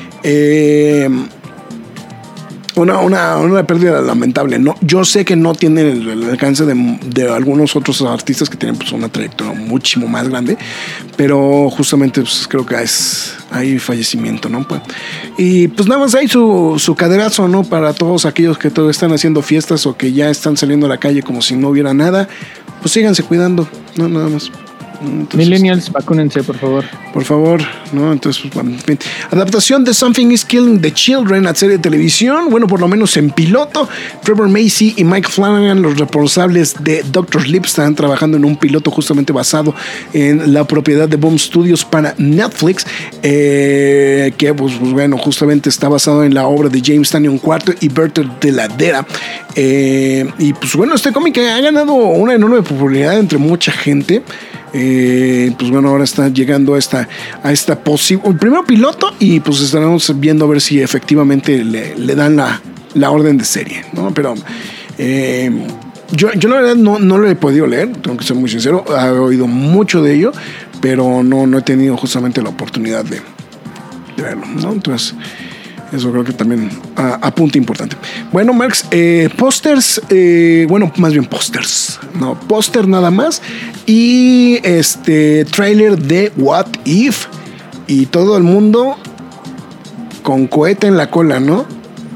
una pérdida lamentable, ¿no? Yo sé que no tiene el alcance de algunos otros artistas que tienen pues una trayectoria muchísimo más grande, pero justamente pues creo que hay fallecimiento, ¿no? Pues, y pues nada más hay su caderazo, ¿no? Para todos aquellos que todavía están haciendo fiestas o que ya están saliendo a la calle como si no hubiera nada. pues síganse cuidando, no, nada más. Entonces, Millennials, vacúnense, por favor. por favor, ¿no? Entonces, pues, bueno, en fin. Adaptación de Something is Killing the Children, la serie de televisión, bueno, por lo menos en piloto. Trevor Macy y Mike Flanagan, los responsables de Dr. Sleep, están trabajando en un piloto justamente basado en la propiedad de Boom Studios para Netflix, que, pues, bueno, justamente está basado en la obra de James Tynion IV y Bertolt de Ladera. Y, pues, bueno, este cómic ha ganado una enorme popularidad entre mucha gente. Pues bueno, ahora está llegando a esta posible primero piloto y pues estaremos viendo a ver si efectivamente le dan la orden de serie, ¿no? Pero yo la verdad no lo he podido leer, tengo que ser muy sincero, he oído mucho de ello, pero no he tenido justamente la oportunidad de verlo, ¿no? Entonces eso creo que también apunte importante. Bueno, Marx, pósters, bueno, más bien pósters, no, póster nada más. Y tráiler de What If. Y todo el mundo con cohete en la cola, ¿no?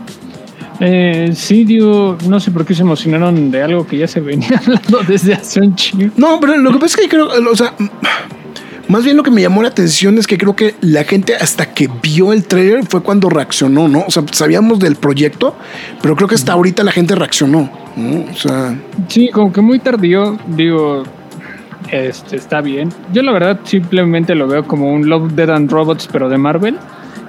Sí, digo, no sé por qué se emocionaron de algo que ya se venía hablando desde hace un chingo. No, pero lo que pasa es que creo, o sea, más bien lo que me llamó la atención es que creo que la gente hasta que vio el trailer fue cuando reaccionó, ¿no? O sea, sabíamos del proyecto, pero creo que hasta ahorita la gente reaccionó, ¿no? O sea, sí, como que muy tardío, digo, está bien. Yo la verdad simplemente lo veo como un Love, Death and Robots, pero de Marvel.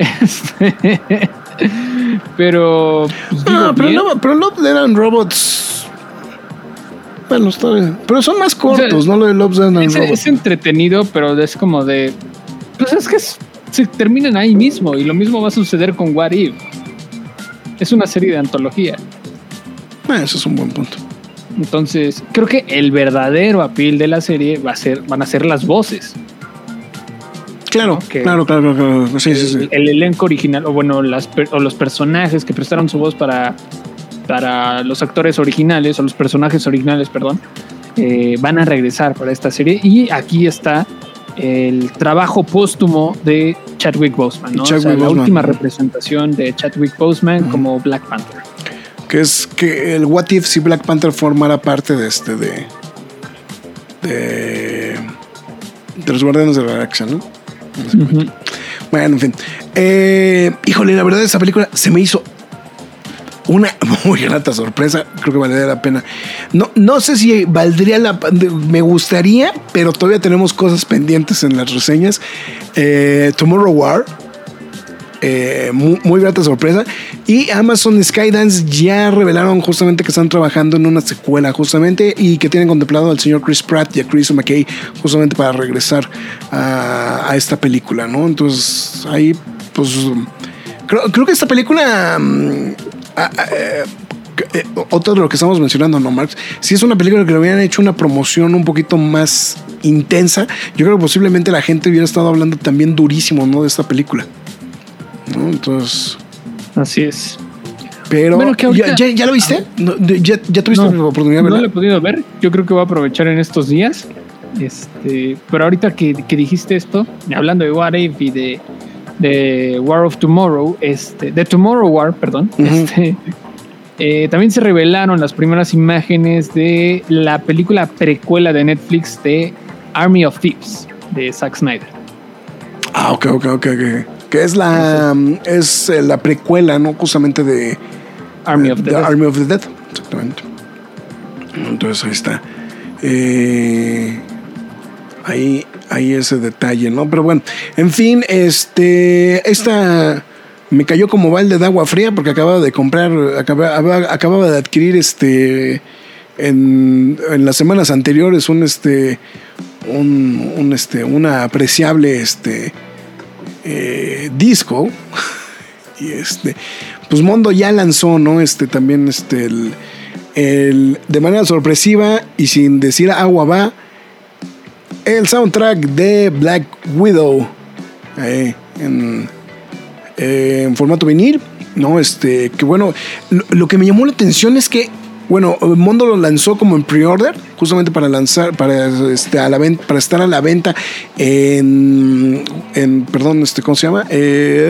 Pero pues, digo, pero Love, Death and Robots, bueno, está bien. Pero son más cortos, o sea, ¿no? Lo de Love, Death and Robots. Es entretenido, pero es como de... Pues es que se terminan ahí mismo. Y lo mismo va a suceder con What If. Es una serie de antología. Eso es un buen punto. Entonces, creo que el verdadero appeal de la serie van a ser las voces. Claro, ¿no? claro. Sí. El elenco original, o bueno, los personajes que prestaron su voz para los actores originales, o los personajes originales, perdón, van a regresar para esta serie. Y aquí está el trabajo póstumo de Chadwick Boseman, ¿no? La última representación de Chadwick Boseman como Black Panther. Que es que el What If si Black Panther formara parte de los Guardianes de la Galaxia, ¿no? Uh-huh. Bueno, en fin. Híjole, la verdad esa película se me hizo una muy grata sorpresa. Creo que valdría la pena. No sé si valdría la pena. Me gustaría, pero todavía tenemos cosas pendientes en las reseñas. Tomorrow War. Muy grata sorpresa. Y Amazon Skydance ya revelaron justamente que están trabajando en una secuela justamente y que tienen contemplado al señor Chris Pratt y a Chris McKay justamente para regresar a esta película, ¿no? Entonces ahí pues creo que esta película otro de lo que estamos mencionando, ¿no, Marx? Si es una película que le hubieran hecho una promoción un poquito más intensa, yo creo que posiblemente la gente hubiera estado hablando también durísimo, ¿no? De esta película, ¿no? Entonces, así es. Pero bueno, ¿ya lo viste? ¿Ya tuviste la oportunidad de verla? No lo he podido ver. Yo creo que voy a aprovechar en estos días. Pero ahorita que dijiste esto, hablando de What If y de War of Tomorrow, de Tomorrow War, perdón. Uh-huh. También se revelaron las primeras imágenes de la película precuela de Netflix de Army of Thieves de Zack Snyder. Ok. Que es la precuela, ¿no? Justamente de Army of the Dead. Exactamente. Entonces ahí está. Ahí ese detalle, ¿no? Pero bueno, en fin, esta me cayó como balde de agua fría porque acababa de comprar, acababa de adquirir en las semanas anteriores una apreciable disco. Y pues Mondo ya lanzó, ¿no? También de manera sorpresiva y sin decir agua va el soundtrack de Black Widow en formato vinil, ¿no? Que bueno, lo que me llamó la atención es que, bueno, Mondo lo lanzó como en pre-order, justamente para lanzar, para a la venta, para estar a la venta en ¿cómo se llama?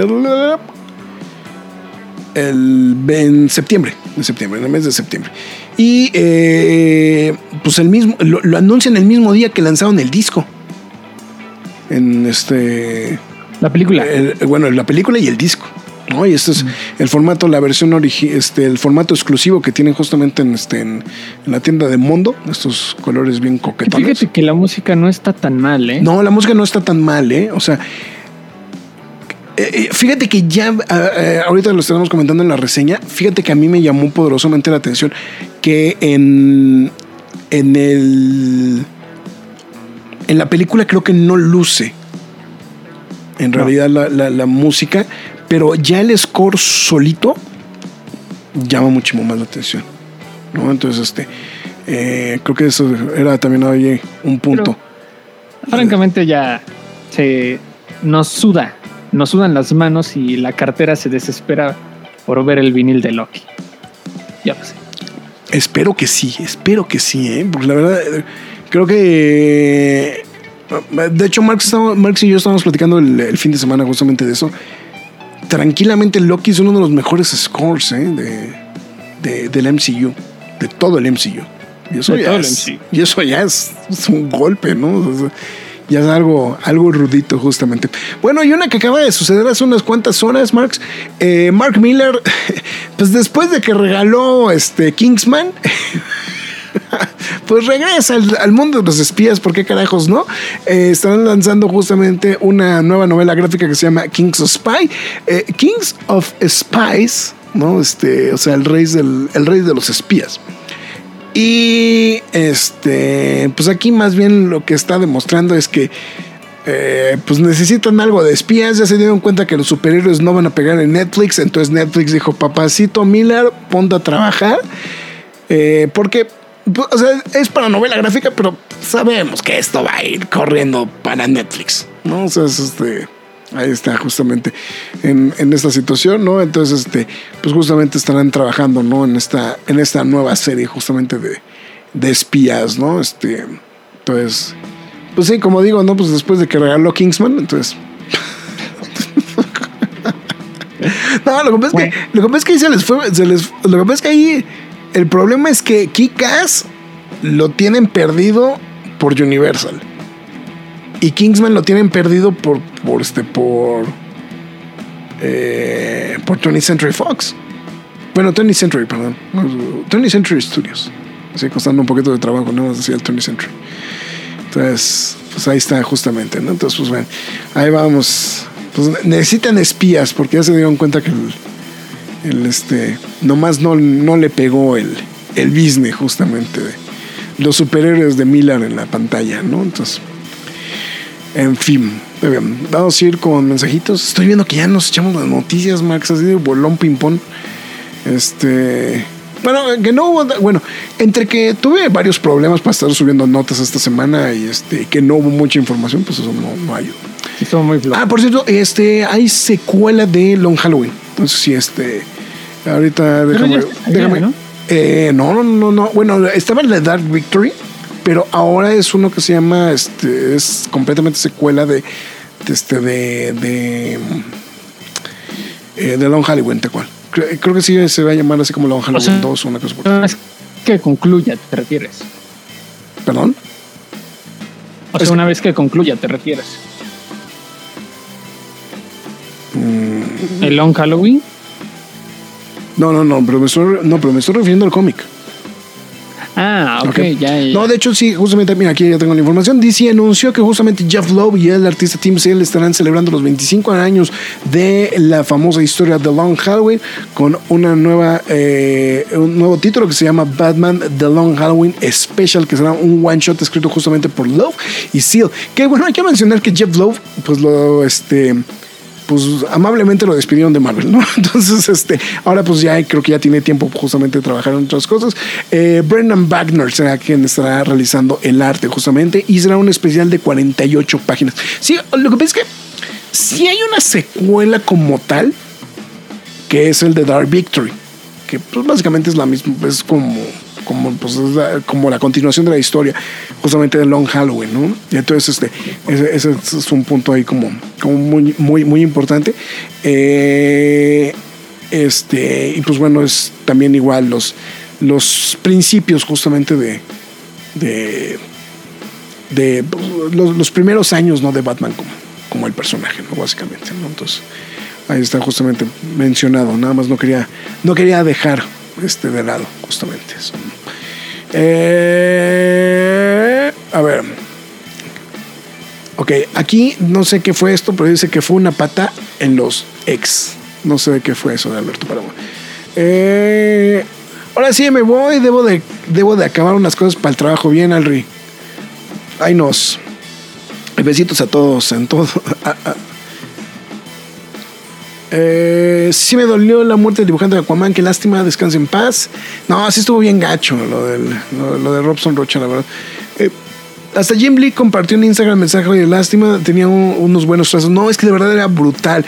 En septiembre, en el mes de septiembre. Y pues el mismo, lo anuncian el mismo día que lanzaron el disco. En la película. La película y el disco, ¿no? Y este es el formato, la versión el formato exclusivo que tienen justamente en la tienda de Mondo, estos colores bien coquetones. Fíjate que la música no está tan mal, ¿eh? No, la música no está tan mal, ¿eh? O sea, fíjate que ya ahorita lo estábamos comentando en la reseña. Fíjate que a mí me llamó poderosamente la atención que en la película creo que no luce en realidad la música, pero ya el score solito llama muchísimo más la atención, ¿no? Entonces creo que eso era también hoy un punto. Pero, francamente ya nos sudan las manos y la cartera se desespera por ver el vinil de Loki. Ya lo sé. Espero que sí, porque la verdad creo que de hecho Marx y yo estábamos platicando el fin de semana justamente de eso. Tranquilamente Loki es uno de los mejores scores del MCU, de todo el MCU. Y eso ya es un golpe, ¿no? O sea, ya es algo rudito justamente. Bueno, y una que acaba de suceder hace unas cuantas horas, Mark Miller, pues después de que regaló Kingsman, pues regresa al mundo de los espías. ¿Por qué carajos no? Estarán lanzando justamente una nueva novela gráfica que se llama Kings of Spies, ¿no? O sea, el rey de los espías. Y pues aquí más bien lo que está demostrando es que pues necesitan algo de espías. Ya se dieron cuenta que los superhéroes no van a pegar en Netflix. Entonces Netflix dijo: papacito Miller, ponte a trabajar, porque, o sea, es para novela gráfica, pero sabemos que esto va a ir corriendo para Netflix, ¿no? O sea, ahí está justamente en esta situación, ¿no? Entonces, pues justamente estarán trabajando, ¿no? En esta nueva serie justamente de espías, ¿no? Entonces, pues sí, como digo, ¿no? Pues después de que regaló Kingsman, entonces. No, lo que pasa es que ahí lo que pasa es que ahí el problema es que Kick-Ass lo tienen perdido por Universal. Y Kingsman lo tienen perdido por 20th Century Fox. Bueno, 20th Century, perdón. 20th Century Studios. Sigue costando un poquito de trabajo, no decía el 20th Century. Entonces, pues ahí está justamente, ¿no? Entonces, pues bueno, ahí vamos. Pues necesitan espías porque ya se dieron cuenta que nomás no le pegó el business justamente de los superhéroes de Miller en la pantalla, ¿no? Entonces, en fin, vamos a ir con mensajitos. Estoy viendo que ya nos echamos las noticias, Max, así de bolón ping-pong. Bueno, que no hubo. Bueno, entre que tuve varios problemas para estar subiendo notas esta semana y que no hubo mucha información, pues eso no ayudó. Estuvo muy flojo. Por cierto, hay secuela de Long Halloween. Entonces, sí, ahorita déjame. ¿No? Bueno, estaba en la Dark Victory, pero ahora es uno que se llama, es completamente secuela de Long Halloween, tal cual. Creo que sí se va a llamar así como Long Halloween 2 o una cosa por ahí. Es que concluya, ¿te refieres? ¿Perdón? O sea, una vez que concluya, ¿te refieres? ¿El Long Halloween? No, pero me estoy refiriendo al cómic. Okay. Ya. No, de hecho, sí, justamente, mira, aquí ya tengo la información. DC anunció que justamente Jeff Loeb y el artista Tim Sale estarán celebrando los 25 años de la famosa historia de Long Halloween con un nuevo título que se llama Batman The Long Halloween Special, que será un one shot escrito justamente por Loeb y Seal. Que bueno, hay que mencionar que Jeff Loeb, pues pues amablemente lo despidieron de Marvel, ¿no? Entonces, ahora pues ya creo que ya tiene tiempo justamente de trabajar en otras cosas. Brendan Wagner será quien estará realizando el arte justamente y será un especial de 48 páginas. Sí, lo que pasa es que sí hay una secuela como tal, que es el de Dark Victory, que pues básicamente es la misma, es como la continuación de la historia justamente de Long Halloween, ¿no? Y entonces ese es un punto ahí como muy, muy, muy importante. Y pues bueno, es también igual los principios justamente de los primeros años, ¿no?, de Batman como el personaje, ¿no?, básicamente, ¿no? Entonces ahí está justamente mencionado. Nada más no quería dejar de lado justamente eso. A ver. Ok, aquí no sé qué fue esto, pero dice que fue una pata en los ex. No sé de qué fue eso de Alberto Páramo. Ahora sí me voy. Debo de acabar unas cosas para el trabajo. Bien, Alri. Ahí nos. Besitos a todos. En todo. Sí me dolió la muerte del dibujante de Aquaman. Qué lástima. Descanse en paz. No, sí estuvo bien gacho lo de Robson Rocha, la verdad. Hasta Jim Lee compartió en Instagram mensaje de lástima. Tenía unos buenos trazos. No, es que de verdad era brutal.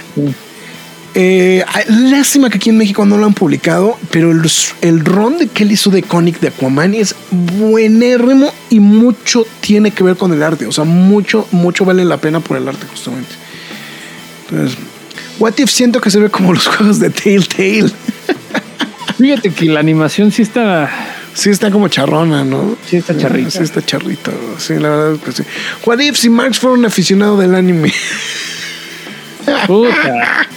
Lástima que aquí en México no lo han publicado, pero el ron de que él hizo de cómic de Aquaman es buenérrimo y mucho tiene que ver con el arte. O sea, mucho vale la pena por el arte, justamente. Entonces, What If siento que se ve como los juegos de Telltale. Fíjate que la animación sí está como charrona, ¿no? Sí está charrita. Sí está charrita. Sí, la verdad es que sí. What If si Marx fuera un aficionado del anime. Puta.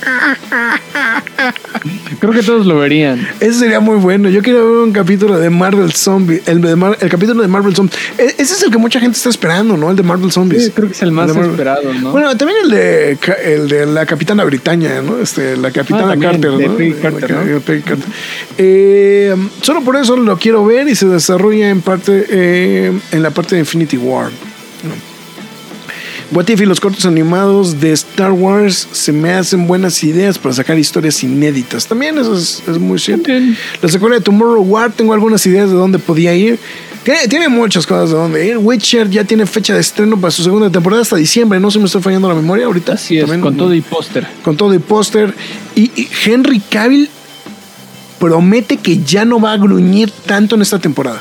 Creo que todos lo verían. Eso sería muy bueno. Yo quiero ver un capítulo de Marvel Zombies. El capítulo de Marvel Zombies. Ese es el que mucha gente está esperando, ¿no? El de Marvel Zombies. Sí, creo que es el más esperado, ¿no? Bueno, también el de la Capitana Britannia, ¿no? La Capitana Carter, de ¿no? Peggy Carter, ¿no? Peggy Carter. Solo por eso lo quiero ver y se desarrolla en la parte de Infinity War, ¿no? What If y los cortos animados de Star Wars se me hacen buenas ideas para sacar historias inéditas. También eso es muy cierto. Okay. La secuela de Tomorrow War, tengo algunas ideas de dónde podía ir. Tiene muchas cosas de dónde ir. Witcher ya tiene fecha de estreno para su segunda temporada hasta diciembre. No se me está fallando la memoria ahorita. Así es, también, con todo y póster. Con todo y póster. Y Henry Cavill promete que ya no va a gruñir tanto en esta temporada.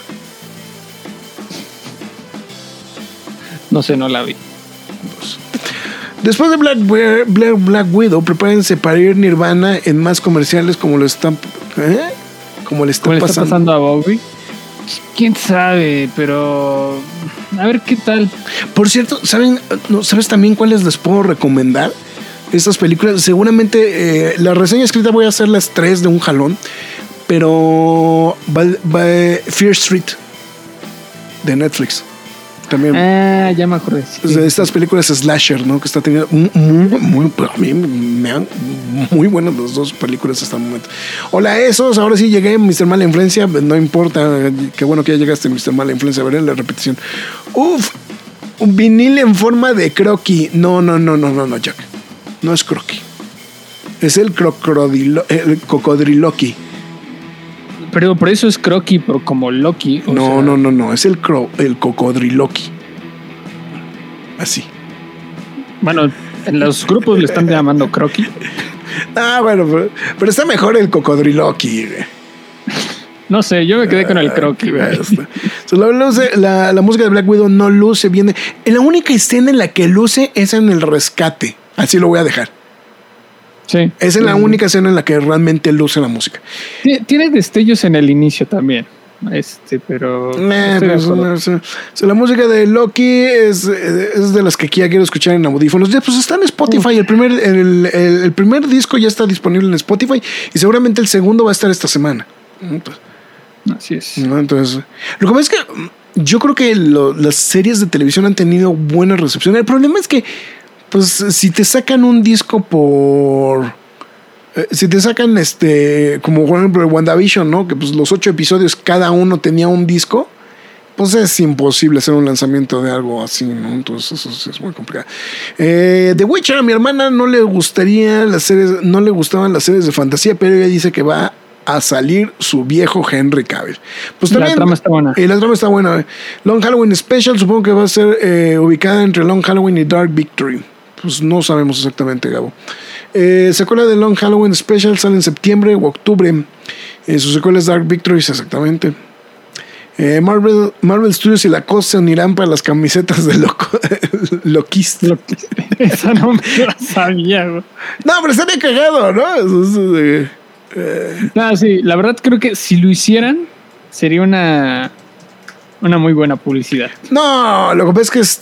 No sé, no la vi. Después de Black Widow, prepárense para ir Nirvana en más comerciales como le está pasando a Bobby. Quién sabe, pero a ver qué tal. Por cierto, ¿sabes también cuáles les puedo recomendar? Estas películas, seguramente la reseña escrita voy a hacer las 3 de un jalón, pero Fear Street de Netflix. También. Ya me acordé. Sí. De estas películas slasher, ¿no? Que está teniendo a mí me han muy buenas las dos películas hasta el momento. Hola, esos, ahora sí llegué, Mr. Mala Influencia, no importa, qué bueno que ya llegaste, Mr. Mala Influencia, veré la repetición. Un vinil en forma de croquis. No, Jack. No es croquis. Es el cocodriloqui. Pero por eso es croquis, pero como Loki. No. Es el cocodriloqui. Así. Bueno, en los grupos le están llamando croquis. Bueno, pero está mejor el cocodriloqui. No sé, yo me quedé con el croquis. La música de Black Widow no luce bien. La única escena en la que luce es en el rescate. Así lo voy a dejar. Sí. Es la única escena en la que realmente luce la música. Tiene destellos en el inicio también. Pero. La música de Loki es de las que aquí ya quiero escuchar en audífonos. Ya, pues está en Spotify. El primer disco ya está disponible en Spotify y seguramente el segundo va a estar esta semana. Así es. Entonces, lo que pasa es que yo creo que las series de televisión han tenido buena recepción. El problema es que pues si te sacan un disco si te sacan como por ejemplo WandaVision, ¿no? Que pues los 8 episodios cada uno tenía un disco, pues es imposible hacer un lanzamiento de algo así, ¿no? Entonces eso es muy complicado. The Witcher, a mi hermana no le gustaban las series de fantasía, pero ella dice que va a salir su viejo Henry Cavill. Pues también, la trama está buena. Y la trama está buena. Long Halloween Special, supongo que va a ser ubicada entre Long Halloween y Dark Victory. Pues no sabemos exactamente, Gabo. Secuela de Long Halloween Special sale en septiembre o octubre. Su secuela es Dark Victory, exactamente. Marvel Studios y Lacoste se unirán para las camisetas de Loquist. Esa no me la sabía, güey. No, pero está bien cagado, ¿no? Sí, la verdad creo que si lo hicieran sería una muy buena publicidad. No, lo que pasa es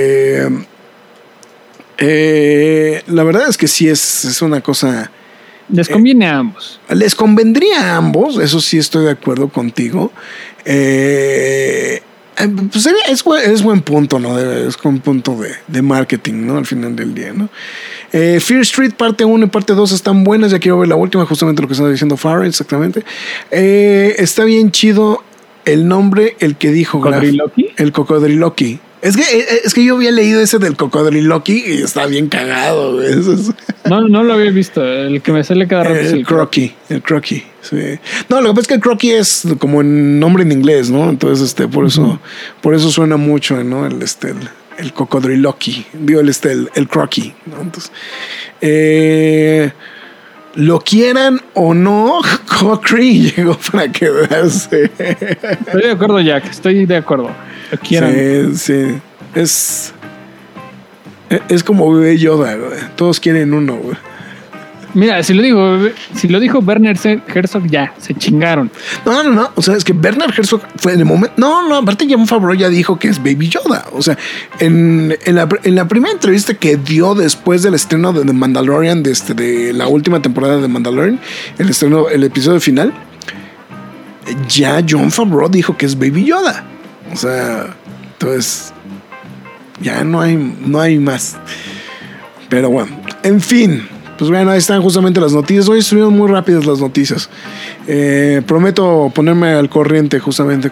que la verdad es que sí es una cosa. Les conviene a ambos. Les convendría a ambos, eso sí estoy de acuerdo contigo. Pues es buen punto, ¿no? Es un punto de marketing, ¿no? Al final del día, ¿no? Fear Street parte 1 y parte 2 están buenas. Ya quiero ver la última, justamente lo que estaba diciendo Farrell, exactamente. Está bien chido el nombre, el que dijo ¿Cocodriloqui? El Cocodriloqui. Es que yo había leído ese del Cocodriloqui y está bien cagado, güey. No lo había visto. El que me sale cada rato es el Crocky. El Crocky, sí. No, lo que pasa es que el Crocky es como el nombre en inglés, ¿no? Entonces, por eso suena mucho, ¿no? El Cocodriloqui. Digo, el Crocky, ¿no? Entonces, lo quieran o no, Cochrane llegó para quedarse. Estoy de acuerdo, Jack. Estoy de acuerdo. Lo quieran. Sí. Es como bebé Yoda, güey. Todos quieren uno, güey. Mira, si lo dijo Werner Herzog, ya, se chingaron. No. O sea, es que Werner Herzog fue en el momento. No, aparte Jon Favreau ya dijo que es Baby Yoda. O sea, en la primera entrevista que dio después del estreno de The Mandalorian, de la última temporada de Mandalorian, el episodio final, ya Jon Favreau dijo que es Baby Yoda. O sea, entonces ya no hay más. Pero bueno, en fin. Pues bueno, ahí están justamente las noticias. Hoy estuvieron muy rápidas las noticias. Prometo ponerme al corriente justamente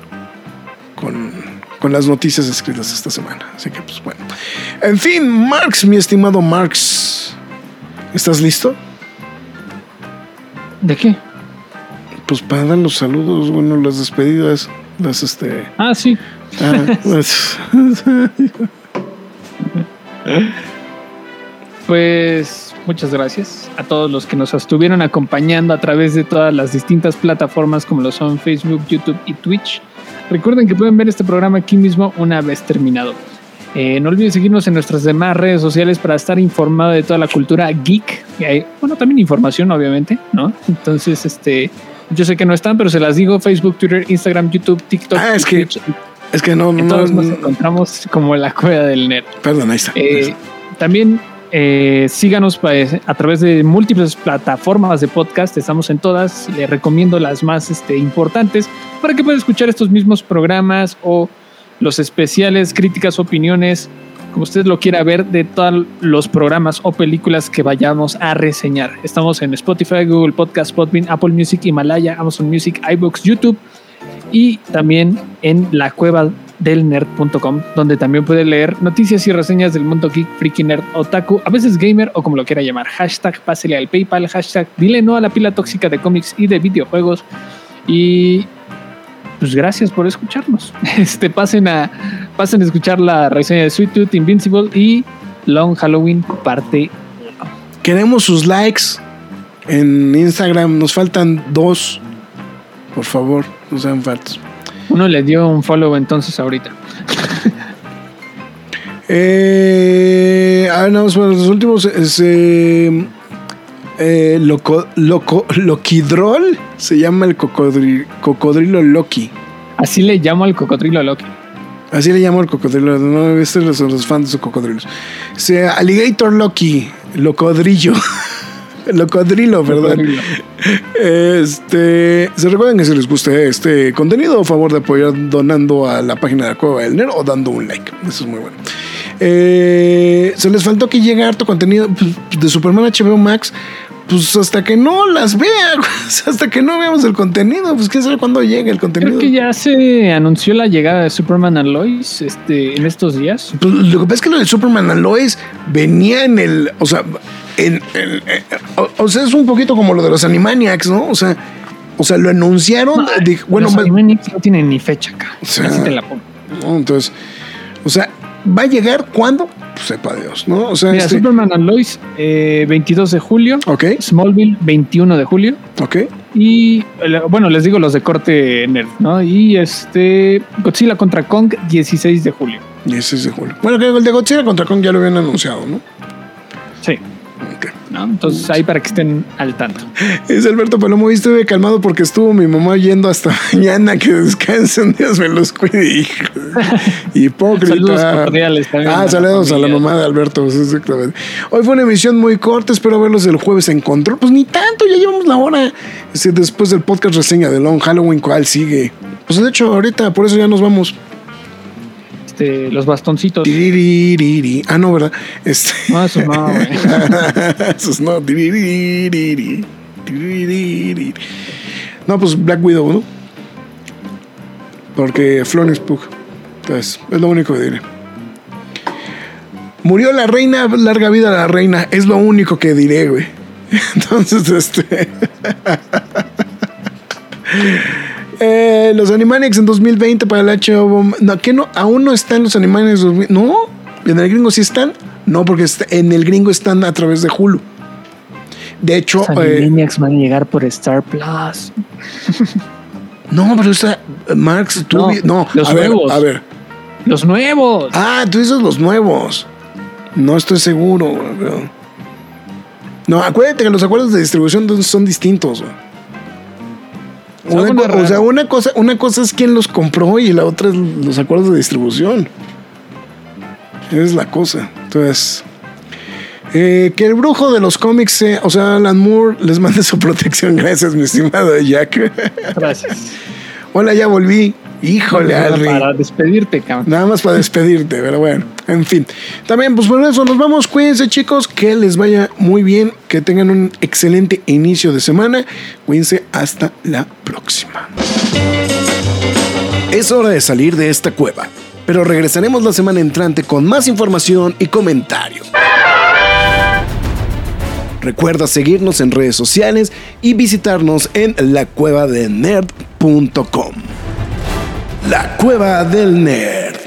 con las noticias escritas esta semana. Así que pues bueno. En fin, Marx, mi estimado Marx. ¿Estás listo? ¿De qué? Pues para dar los saludos, bueno, las despedidas, sí. Pues muchas gracias a todos los que nos estuvieron acompañando a través de todas las distintas plataformas como lo son Facebook, YouTube y Twitch. Recuerden que pueden ver este programa aquí mismo una vez terminado. No olviden seguirnos en nuestras demás redes sociales para estar informado de toda la cultura geek. Y hay, también información, obviamente, ¿no? Entonces, yo sé que no están, pero se las digo: Facebook, Twitter, Instagram, YouTube, TikTok. Twitch. Es que no. Todos nos encontramos como la Cueva del Nerd. Perdón, ahí está. También síganos a través de múltiples plataformas de podcast. Estamos en todas. Les recomiendo las más importantes para que puedan escuchar estos mismos programas o los especiales, críticas, opiniones, como usted lo quiera ver, de todos los programas o películas que vayamos a reseñar. Estamos en Spotify, Google Podcast, Podbean, Apple Music, Himalaya, Amazon Music, iVoox, YouTube y también en lacuevadelnerd.com, donde también puede leer noticias y reseñas del mundo geek, freaky, nerd, otaku, a veces gamer o como lo quiera llamar. Hashtag pásele al PayPal, hashtag dile no a la pila tóxica de cómics y de videojuegos. Y pues gracias por escucharnos. Pasen a escuchar la reseña de Sweet Tooth, Invincible y Long Halloween parte 1. Queremos sus likes en Instagram. Nos faltan 2. Por favor, no sean faltos. Uno le dio un follow entonces ahorita. Los últimos es Loquidrol. Se llama el cocodrilo Loki. Así le llamo al cocodrilo Loki. Así le llamo al cocodrilo. No, son los fans de sus cocodrilos. Alligator Loki, locodrillo. Locodrilo, ¿verdad? Se recuerden que si les gusta este contenido, a favor de apoyar donando a la página de la Cueva del Nerd o dando un like. Eso es muy bueno. Se les faltó que llegue harto contenido de Superman HBO Max. Pues hasta que no las vea, hasta que no veamos el contenido, pues quién sabe cuándo llega el contenido. Creo que ya se anunció la llegada de Superman and Lois en estos días. Pues lo que pasa es que lo de Superman and Lois venía en el, o sea, es un poquito como lo de los Animaniacs, ¿no? O sea, lo anunciaron. Los Animaniacs no tienen ni fecha acá. O sea, así te la pongo. ¿no? Entonces, o sea, ¿va a llegar cuándo? Pues sepa Dios, ¿no? O sea, mira, Superman and Lois, 22 de julio. Ok. Smallville, 21 de julio. Ok. Y, bueno, les digo los de corte nerd, ¿no? Y Godzilla contra Kong, 16 de julio. 16 de julio. Bueno, que el de Godzilla contra Kong ya lo habían anunciado, ¿no? Sí. Okay. ¿no? Entonces ahí para que estén al tanto. Es Alberto Palomo, y estuve calmado porque estuvo mi mamá yendo hasta mañana. Que descansen, Dios me los cuide, hijo. Hipócrita. Saludos cordiales también. Saludos a la mamá de Alberto, exactamente. Hoy fue una emisión muy corta, espero verlos el jueves en Control. Pues ni tanto, ya llevamos la hora. Después del podcast reseña de Long Halloween, ¿cuál sigue? Pues de hecho, ahorita, por eso ya nos vamos. Los bastoncitos. Ah, no, ¿verdad? No, esos no, güey. Esos no. No, pues Black Widow, ¿no? Porque Florence Pugh. Entonces, es lo único que diré. Murió la reina, larga vida a la reina. Es lo único que diré, güey. Entonces, los Animaniacs en 2020 para el HBO. No, ¿qué no? ¿Aún no están los Animaniacs 2000? ¿No? ¿En el gringo sí están? No, porque en el gringo están a través de Hulu. De hecho... Los Animaniacs van a llegar por Star Plus. No, pero está... Marx, tú... No, los nuevos. A ver. Los nuevos. Ah, tú dices los nuevos. No estoy seguro, bro. No, acuérdate que los acuerdos de distribución son distintos, güey. Una cosa es quién los compró y la otra es los acuerdos de distribución. Esa es la cosa. Entonces, que el brujo de los cómics, Alan Moore, les mande su protección. Gracias, mi estimado Jack. Gracias. Hola, ya volví. Híjole, Alri. Para despedirte, cabrón. Nada más para despedirte, pero bueno, en fin. También, pues por eso nos vamos. Cuídense, chicos, que les vaya muy bien, que tengan un excelente inicio de semana. Cuídense, hasta la próxima. Es hora de salir de esta cueva, pero regresaremos la semana entrante con más información y comentarios. Recuerda seguirnos en redes sociales y visitarnos en lacuevadelnerd.com. La Cueva del Nerd.